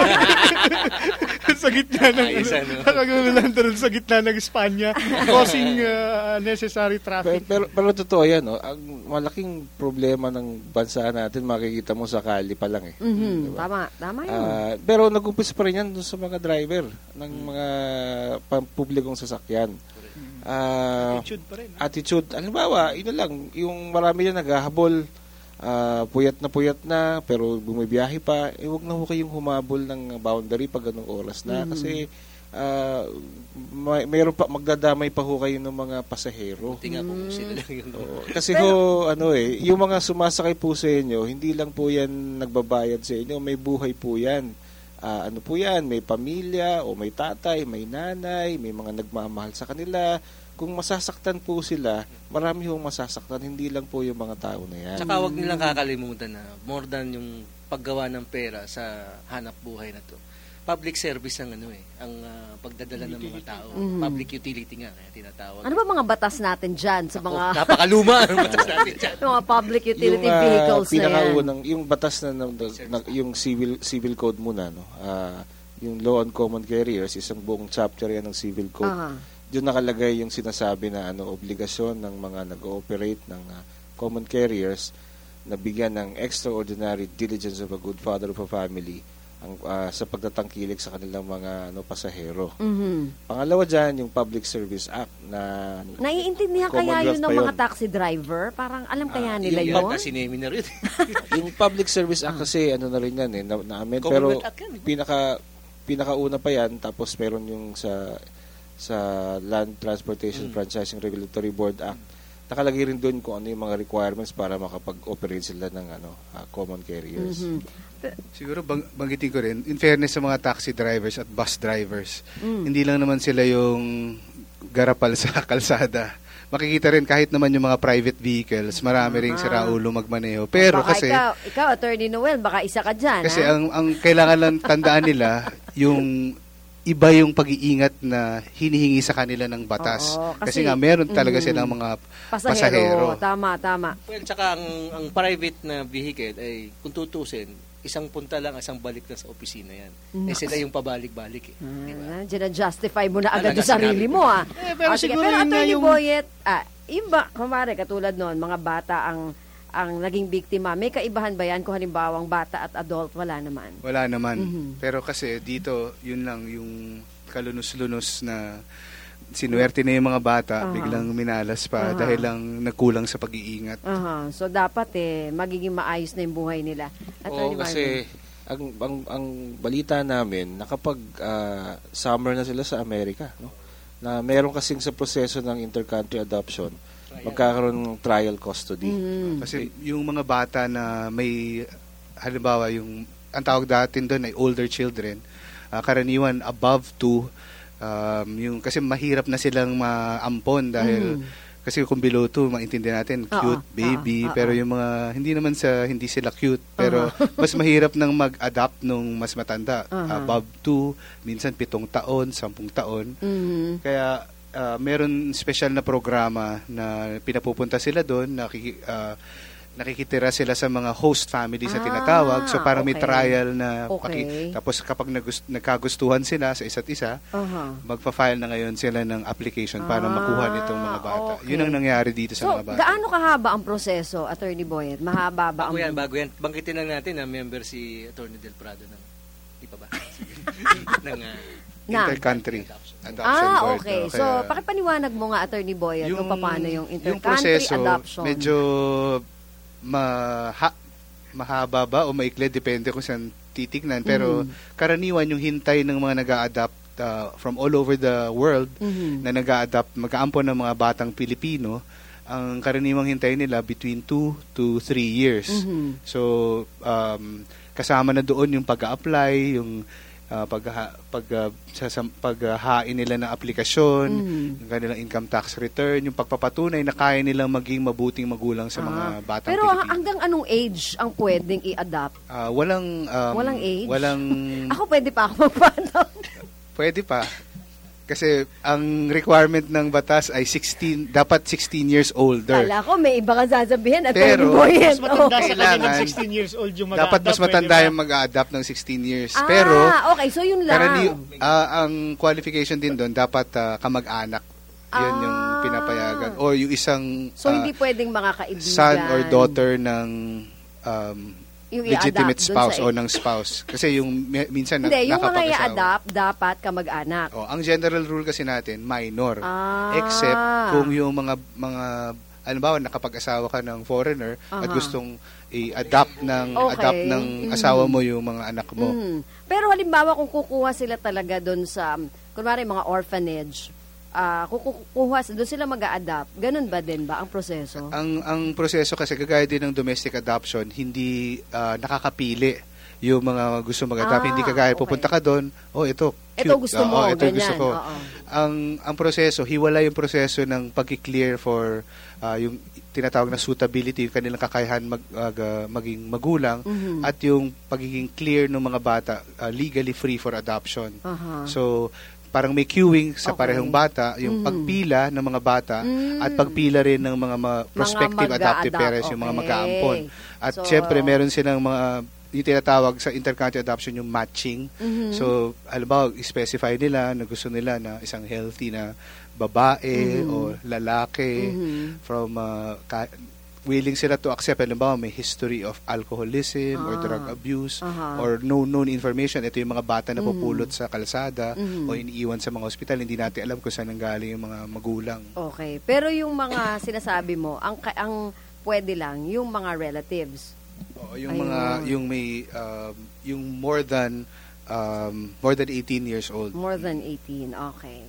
sa gitna ng sa gitna ng Espanya, causing necessary traffic. Pero totoo yan, no? Ang malaking problema ng bansa natin makikita mo sa kali pa lang eh. Diba? Tama yun. Pero nag-umpisa pa rin yan doon sa mga driver ng mga pampublikong sasakyan. Attitude pa rin. Attitude. Halimbawa, yun lang, yung marami yan naghahabol, puyat na, pero bumibiyahe pa, huwag na ho kayong humabol ng boundary pag ganung oras na. Kasi mayroon pa, magdadamay pa ho kayo ng mga pasahero. Tingnan po sila lang yun. Kasi yung mga sumasakay po sa inyo, hindi lang po yan nagbabayad sa inyo, may buhay po yan. Ano po yan, may pamilya o may tatay, may nanay, may mga nagmamahal sa kanila. Kung masasaktan po sila, marami hong masasaktan, hindi lang po yung mga tao na yan. Tsaka huwag nilang kakalimutan na more than yung paggawa ng pera sa hanap buhay na to. public service ang ang pagdadala ng mga tao. Public utility nga kaya tinatawag. Ano ba mga batas natin dyan sa mga Napakaluma ang batas natin dyan. mga public utility vehicles na yan? Pinakaunang, yung batas yung civil code muna, no? Yung Law on Common Carriers, isang buong chapter yan ng civil code. Doon nakalagay yung sinasabi na obligasyon ng mga nag-ooperate ng common carriers na bigyan ng extraordinary diligence of a good father of a family sa pagtatangkilik sa kanilang mga pasahero. Pangalawa dyan, yung Public Service Act na naiintindihan kaya yun ng mga taxi driver? Parang alam kaya nila yun? Yung sinemi na rin. Yung Public Service Act kasi na rin yan na-amend. Pero pinakauna pa yan, tapos meron yung sa Land Transportation Franchising Regulatory Board Act. Nakalagay rin doon kung ano yung mga requirements para makapag-operate sila ng common carriers. Siguro banggitin ko rin, in fairness sa mga taxi drivers at bus drivers, hindi lang naman sila yung garapal sa kalsada. Makikita rin kahit naman yung mga private vehicles, marami ring siraulo magmaneho. Pero baka kasi ikaw Attorney Noel, baka isa ka dyan. Kasi ang kailangan lang tandaan nila yung iba yung pag-iingat na hinihingi sa kanila ng batas. Kasi nga meron talaga silang mga pasahero. Tama. Well, tsaka ang private na vehicle ay kung tutusin, isang punta lang, isang balik na sa opisina yan. Sila yung pabalik-balik diba? Justify mo na agad yung sarili mo pero siguro pero yun nga Attorney yung... Boyet, iba, kumare, katulad noon, mga bata ang naging biktima. May kaibahan ba yan kung halimbawang bata at adult? Wala naman. Wala naman. Pero kasi dito, yun lang yung kalunos-lunos na sinuwerte na yung mga bata, biglang minalas pa dahil lang nagkulang sa pag-iingat. So dapat magiging maayos na yung buhay nila. Oo, kasi ang balita namin na kapag summer na sila sa Amerika, no? Na meron kasing sa proseso ng intercountry adoption, magkakaroon ng trial custody. Kasi yung mga bata na may, halimbawa, ang tawag natin doon ay older children, karaniwan above 2, kasi mahirap na silang maampon dahil kasi kung below 2, maintindihan natin, cute, baby, pero yung mga, hindi sila cute, pero mas mahirap nang mag-adapt nung mas matanda. Above 2, minsan 7 taon, 10 taon. Kaya, meron special na programa na pinapupunta sila doon, nakikitira sila sa mga host families na tinatawag. So parang may trial na tapos kapag nagkagustuhan sila sa isa't isa, magpa-file na ngayon sila ng application para makuha nitong mga bata. Yun ang nangyari dito sa mga bata. So, gaano kahaba ang proseso, Attorney Boyet? Mahaba ba? Bago yan. Bangkitin lang natin na member si Attorney Del Prado ng, di pa ba? ng Intercountry Adoption Board. Okay. So, pakipaniwanag mo nga, Attorney Boyet, kung paano yung intercountry proseso, adoption. medyo mahaba ba o maikli, depende kung saan titignan. Pero karaniwan yung hintay ng mga nag-a-adapt from all over the world na nag-a-adapt, mag-aampon ng mga batang Pilipino, ang karaniwang hintay nila between 2 to 3 years. So, kasama na doon yung pag-a-apply, yung paghahain nila ng aplikasyon, yung kanilang income tax return, yung pagpapatunay na kaya nilang maging mabuting magulang sa mga batang Pero Pilipino. hanggang anong age ang pwedeng i-adopt? Walang age? Walang Ako pwede pa ako magpa-adopt. pwede pa. Kasi ang requirement ng batas ay dapat 16 years older. Kala ko may iba kang sasabihin at Pero, Boyet. Mas matanda sa kailangan, kanya ng 16 years old yung mag-a-adapt. dapat mas matanda yung mag-a-adapt ng 16 years. Pero, okay. So yun lang. ang qualification din doon, dapat kamag-anak. Yun yung pinapayagan. O yung isang So hindi pwedeng mga kaibigan. son or daughter ng yung legitimate i-adapt spouse dun o ng spouse. Kasi yung minsan Hindi, yung mga nakapag-asawa. i-adapt, dapat kamag-anak. Ang general rule kasi natin, minor. Except kung yung mga halimbawa nakapag-asawa ka ng foreigner at gustong i-adapt ng asawa mo yung mga anak mo. Pero halimbawa kung kukuha sila talaga doon sa kunwari mga orphanage, kukuha doon sila mag-a-adapt. Ganun ba din ba ang proseso? Ang proseso kasi kagaya din ng domestic adoption, hindi nakakapili yung mga gusto mag-adapt. Hindi kagaya pupunta ka doon, ito cute. Ito gusto mo, ito ganyan. gusto ko. Ang proseso, hiwala yung proseso ng pag-clear for yung tinatawag na suitability, yung kanilang kakayahan maging magulang, at yung pagiging clear ng mga bata, legally free for adoption. So, parang may queuing sa parehong bata, yung pagpila ng mga bata at pagpila rin ng mga prospective adoptive parents, yung mga mag-aampon. At syempre, meron silang mga yung tinatawag sa intercountry adoption yung matching. So, halimbawa, specify nila na gusto nila na isang healthy na babae o lalaki from willing sila to accept. Halimbawa, may history of alcoholism or drug abuse or known information. Ito yung mga bata na pupulot sa kalsada o iniiwan sa mga ospital. Hindi natin alam kung saan nanggaling yung mga magulang. Okay. Pero yung mga sinasabi mo, ang pwede lang, yung mga relatives. Yung mga yung may yung more than 18 years old. More than 18. Okay.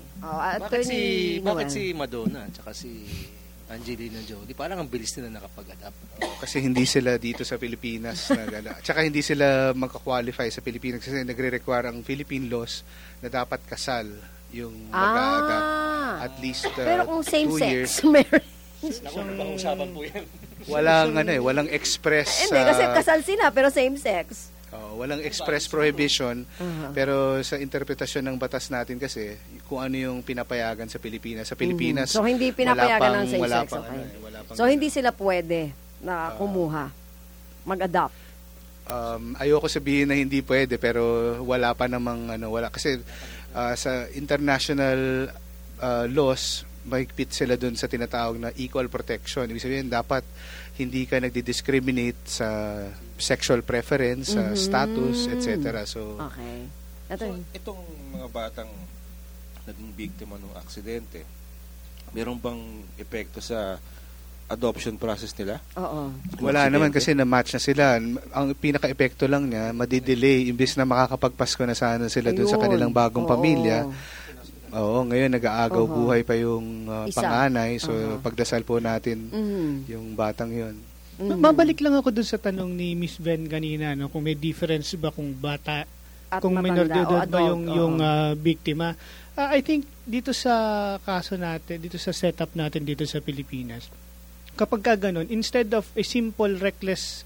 Bakit si Madonna at saka si Angelina Jolie, parang ang bilis nila nakapag-adapt. Kasi hindi sila dito sa Pilipinas at saka hindi sila magka-qualify sa Pilipinas kasi nagre-require ang Philippine laws na dapat kasal yung mag-adapt. At least pero kung 2 same years. sex marriage. Pag-usapan po yan. Walang express. Hindi, kasi kasal sila pero same sex. Walang express prohibition, pero sa interpretasyon ng batas natin kasi, kung ano yung pinapayagan sa Pilipinas. Sa Pilipinas, so hindi pinapayagan ng same sex. Okay. So hindi sila pwede na kumuha, mag-adopt. Ayoko sabihin na hindi pwede, pero wala pa namang kasi sa international laws, mahigpit sila dun sa tinatawag na equal protection. Ibig sabihin, dapat hindi ka nagdi-discriminate sa sexual preference, sa status, etc. So, okay. Itong mga batang naging biktima ng aksidente, meron bang epekto sa adoption process nila? Oo. Wala naman kasi na-match na sila. Ang pinaka-epekto lang niya, madidelay, imbis na makakapagpasko na sana sila dun sa kanilang bagong pamilya. Oo, ngayon nag-aagaw buhay pa yung panganay. So, pagdasal po natin yung batang yun. Mabalik lang ako dun sa tanong ni Miss Ben kanina, no, kung may difference ba kung bata at kung minor de edad ba yung biktima. I think dito sa kaso natin, dito sa setup natin dito sa Pilipinas, kapag ka ganun, instead of a simple reckless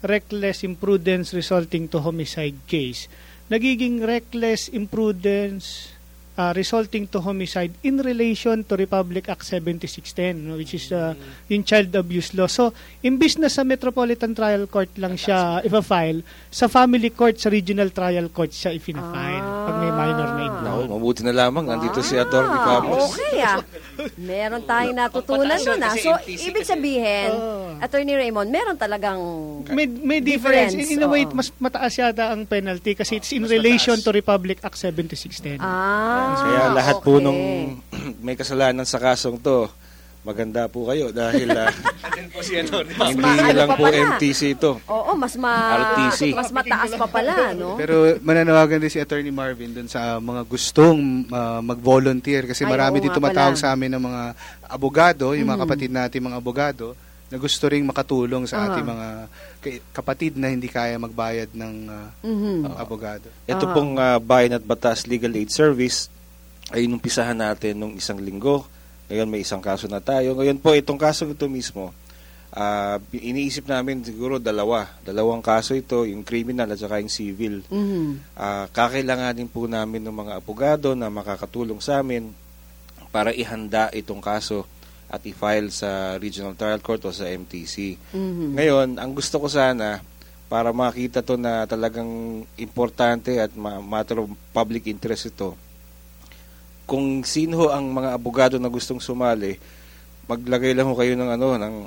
imprudence resulting to homicide case, nagiging reckless imprudence resulting to homicide in relation to Republic Act 7610, no, which is yung child abuse law. So, imbis na sa Metropolitan Trial Court lang siya ipa-file, sa family court, sa regional trial court siya ipina-file pag may minor na involved. Mabuti na lamang. Nandito si Atty. Camus. Okay meron tayong natutunan doon. So, ibig sabihin, Attorney Raymond, meron talagang may difference. In a way, mas mataas yata ang penalty kasi it's in relation to Republic Act 7610. Kaya lahat po nung may kasalanan sa kasong to, maganda po kayo dahil hindi lang po MTC ito. Oo, mas RTC. Mas mataas pa pala, no? Pero mananawagan din si Attorney Marvin dun sa mga gustong mag-volunteer kasi marami dito matawag sa amin ng mga abogado, yung mga kapatid natin mga abogado na gusto ring makatulong sa ating mga kapatid na hindi kaya magbayad ng abogado. Ito pong Bayan at Batas Legal Aid Service ay inumpisahan natin nung 1 linggo. Ngayon may isang kaso na tayo. Ngayon po itong kaso ito mismo, iniisip namin siguro dalawang kaso ito, yung criminal at saka yung civil. Kakailanganin po namin ng mga abogado na makakatulong sa amin para ihanda itong kaso at i-file sa Regional Trial Court o sa MTC. Ngayon, ang gusto ko sana, para makita to na talagang importante at matter of public interest ito, kung sino ang mga abogado na gustong sumali, maglagay lang ho kayo ng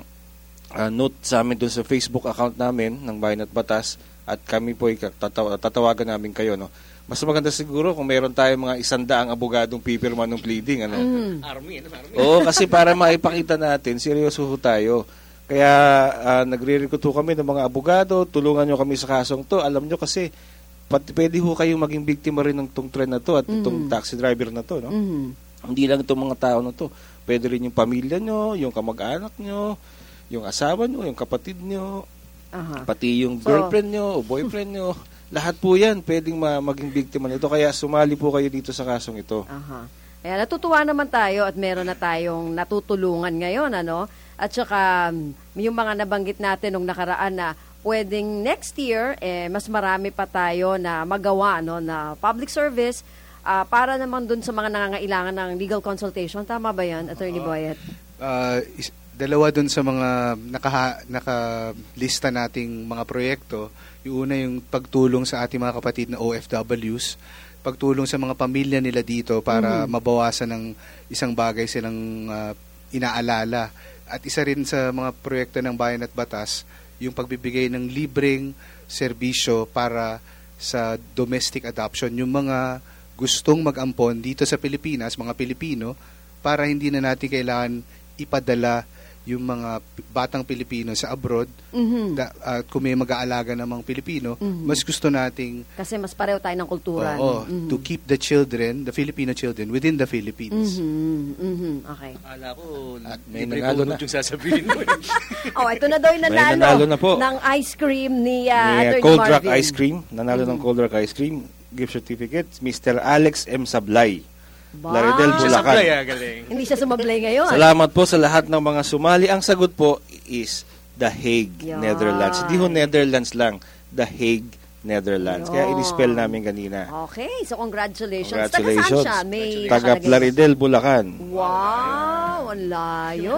note sa amin doon sa Facebook account namin ng Bayan at Batas at kami po tatawagan namin kayo. No? Mas maganda siguro kung meron tayong mga 100 abogadong pipirma ng pleading. Army. Oo, kasi para maipakita natin, seryoso ho tayo. Kaya nagre-recruit kami ng mga abogado, tulungan nyo kami sa kasong to. Alam nyo kasi, pwede ho kayong maging biktima rin ng tong trend na to at itong taxi driver na to. No? Hindi lang itong mga tao na to. Pwede rin yung pamilya nyo, yung kamag-anak nyo, yung asawa nyo, yung kapatid nyo, pati yung girlfriend nyo o boyfriend nyo. lahat po yan pwedeng maging biktima nito. Kaya sumali po kayo dito sa kasong ito. Aha. Kaya natutuwa naman tayo at meron na tayong natutulungan ngayon, ano? At saka yung mga nabanggit natin nung nakaraan na pwedeng next year, mas marami pa tayo na magawa, no, na public service para naman dun sa mga nangangailangan ng legal consultation. Tama ba yan, Attorney Boyet? Dalawa dun sa mga nakalista nating mga proyekto. Yung una yung pagtulong sa ating mga kapatid na OFWs, pagtulong sa mga pamilya nila dito para mabawasan ng isang bagay silang inaalala. At isa rin sa mga proyekto ng Bayan at Batas, yung pagbibigay ng libreng serbisyo para sa domestic adoption. Yung mga gustong mag-ampon dito sa Pilipinas, mga Pilipino, para hindi na natin kailangan ipadala yung mga batang Pilipino sa abroad. Kung may mag-aalaga namang Pilipino, mas gusto nating... Kasi mas pareho tayo ng kultura. to keep the children, the Filipino children, within the Philippines. Okay. Akala ko, may libre nanalo punot na. yung sasabihin mo. Ito na daw yung nanalo nanalo na po. ng ice cream ni Attorney Cold Rock Marvin. Ice Cream. Nanalo ng Cold Rock Ice Cream. Gift certificate. Mr. Alex M. Sablay. Plaridel, Bulacan. Galing. Hindi siya sumablay ngayon. Salamat po sa lahat ng mga sumali. Ang sagot po is The Hague, Yan. Netherlands. Hindi ho Netherlands lang. The Hague, Netherlands. Kaya in-spell namin kanina. Okay, so congratulations. Congratulations. Taga saan siya? May Taga nakalagay. Plaridel, Bulacan. Wow, ang layo.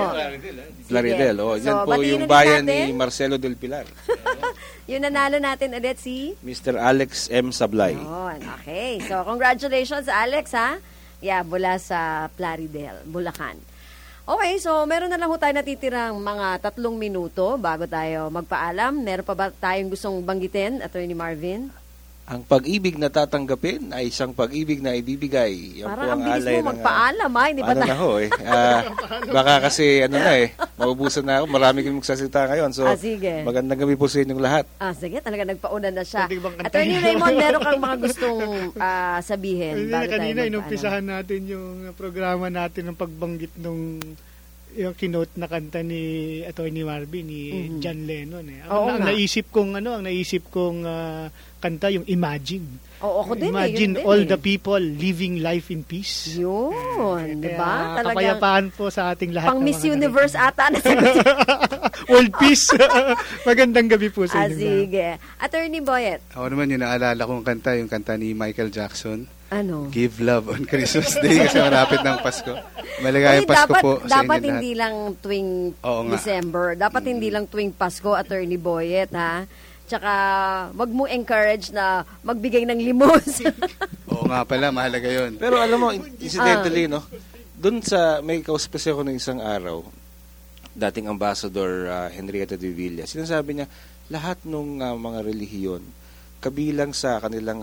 Plaridel. Oh, So, yan po batiin yung ulit bayan natin. ni Marcelo del Pilar. Yung nanalo natin ulit si... Mr. Alex M. Sablay. Yun, okay. So, congratulations, Alex, ha? Yeah, mula sa Plaridel, Bulacan. Okay, so meron na lang ho tayo natitirang mga 3 minuto bago tayo magpaalam. Meron pa ba tayong gustong banggitin, Attorney Marvin? Ang pag-ibig na tatanggapin ay isang pag-ibig na ibibigay. Yan po Parang ang bilis alay mo magpaalam, ha? Hindi ba ano tayo? na ho eh. Baka kasi maubusan na ako. Marami kang magsasalita ngayon. So, sige. magandang gabi po sa inyong lahat. Sige, talaga nagpauna na siya. Pwede bang kantahin? Attorney Raymond, meron kang mga gustong sabihin bago tayo Kanina, magpaalam. inumpisahan natin yung programa natin ng pagbanggit nung yung kinote na kanta ni Attorney Marvin ni John Lennon Ang naisip kong kanta yung Imagine. Oo, ako din Imagine yun din all the people living life in peace. Yun, di ba? Kaya kapayapaan po sa ating lahat. Pang ng Miss mga Universe ata na World peace. Magandang gabi po sa inyo. sige. Attorney Boyet, Ako naman yung naalala kong kanta, yung kanta ni Michael Jackson. ano? Give Love on Christmas Day kasi malapit ng Pasko. Maligayang Pasko po sa dapat inyo lahat. hindi lang tuwing Oo nga. December. Dapat hindi lang tuwing Pasko, Attorney Boyet, ha? Tsaka, wag mo encourage na magbigay ng limos. Oo nga pala, mahalaga yun. Pero alam mo, incidentally, no? Doon may kausap kasi ako ng isang araw, dating Ambassador Henrietta de Villa. Sinasabi niya, lahat ng mga relihiyon, kabilang sa kanilang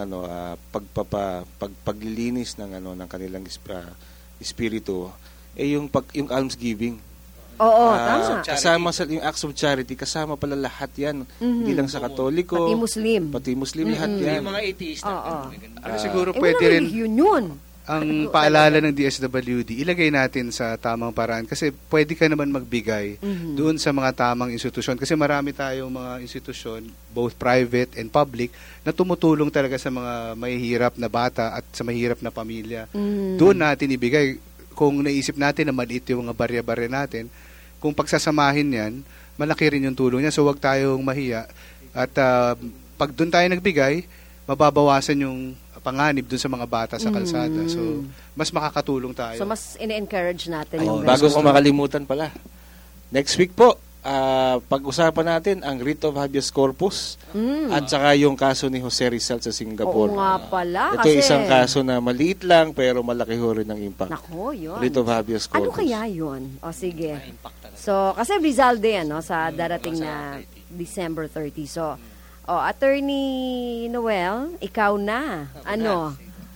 paglilinis ng ng kanilang espiritu yung almsgiving. Oo, tama. Kasama sa yung acts of charity, kasama pala lahat 'yan. Hindi lang sa Katoliko, Pati Muslim. lahat 'yan. Yung mga atheist. Siguro Walang pwede rin relihiyon yun. ang paalala ng DSWD, ilagay natin sa tamang paraan kasi pwede ka naman magbigay doon sa mga tamang institusyon kasi marami tayong mga institusyon, both private and public, na tumutulong talaga sa mga mahihirap na bata at sa mahihirap na pamilya. Doon natin ibigay. Kung naisip natin na maliit yung mga barya-barya natin, kung pagsasamahin yan, malaki rin yung tulong niya. So wag tayong mahiya. At pag doon tayo nagbigay, mababawasan yung panganib dun sa mga bata sa kalsada. So, mas makakatulong tayo. So, mas ine-encourage natin yung Bago ko makalimutan pala. Next week po, pag-usapan natin ang writ of habeas corpus at saka yung kaso ni Jose Rizal sa Singapore. Oo nga pala. Ito isang kaso na maliit lang pero malaki ho rin ang impact. Nako, yun. Writ of habeas corpus. Ano kaya yun? Sige. So, kasi Rizal din, sa darating na December 30. So, Attorney Noel, ikaw na. Ano?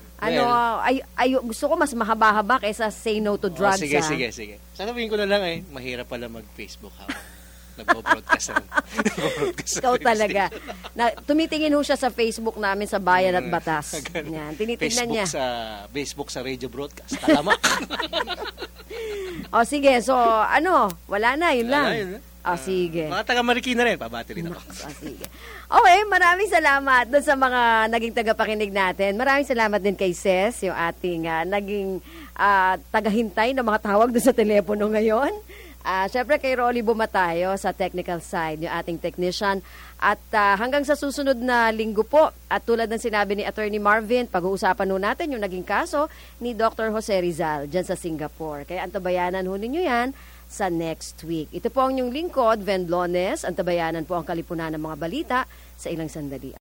Gusto ko mas mahaba-haba kaysa say no to drugs. Sige. Sasabihin ko na lang mahirap pala mag-Facebook ako. Nagpo-broadcast ako. Ikaw talaga. Tumitingin ho siya sa Facebook namin sa Bayan at Batas. Yan, tinitingnan niya. Facebook sa radio broadcast. Talamak. Sige. So, wala na. Yun lang. Sige. Mga taga Marikina rin, pabati rin ako. Sige. Okay, maraming salamat doon sa mga naging tagapakinig natin. Maraming salamat din kay Ses, yung ating naging tagahintay ng mga tawag doon sa telepono ngayon. Siyempre kay Rolly Bumatayo sa technical side, yung ating technician. At hanggang sa susunod na linggo po, at tulad ng sinabi ni Attorney Marvin, pag-uusapan nun natin yung naging kaso ni Dr. Jose Rizal dyan sa Singapore. Kaya antabayanan ho ninyo yan sa next week. Ito po ang inyong lingkod, Vendlones. Antabayanan po ang kalipunan ng mga balita sa ilang sandali.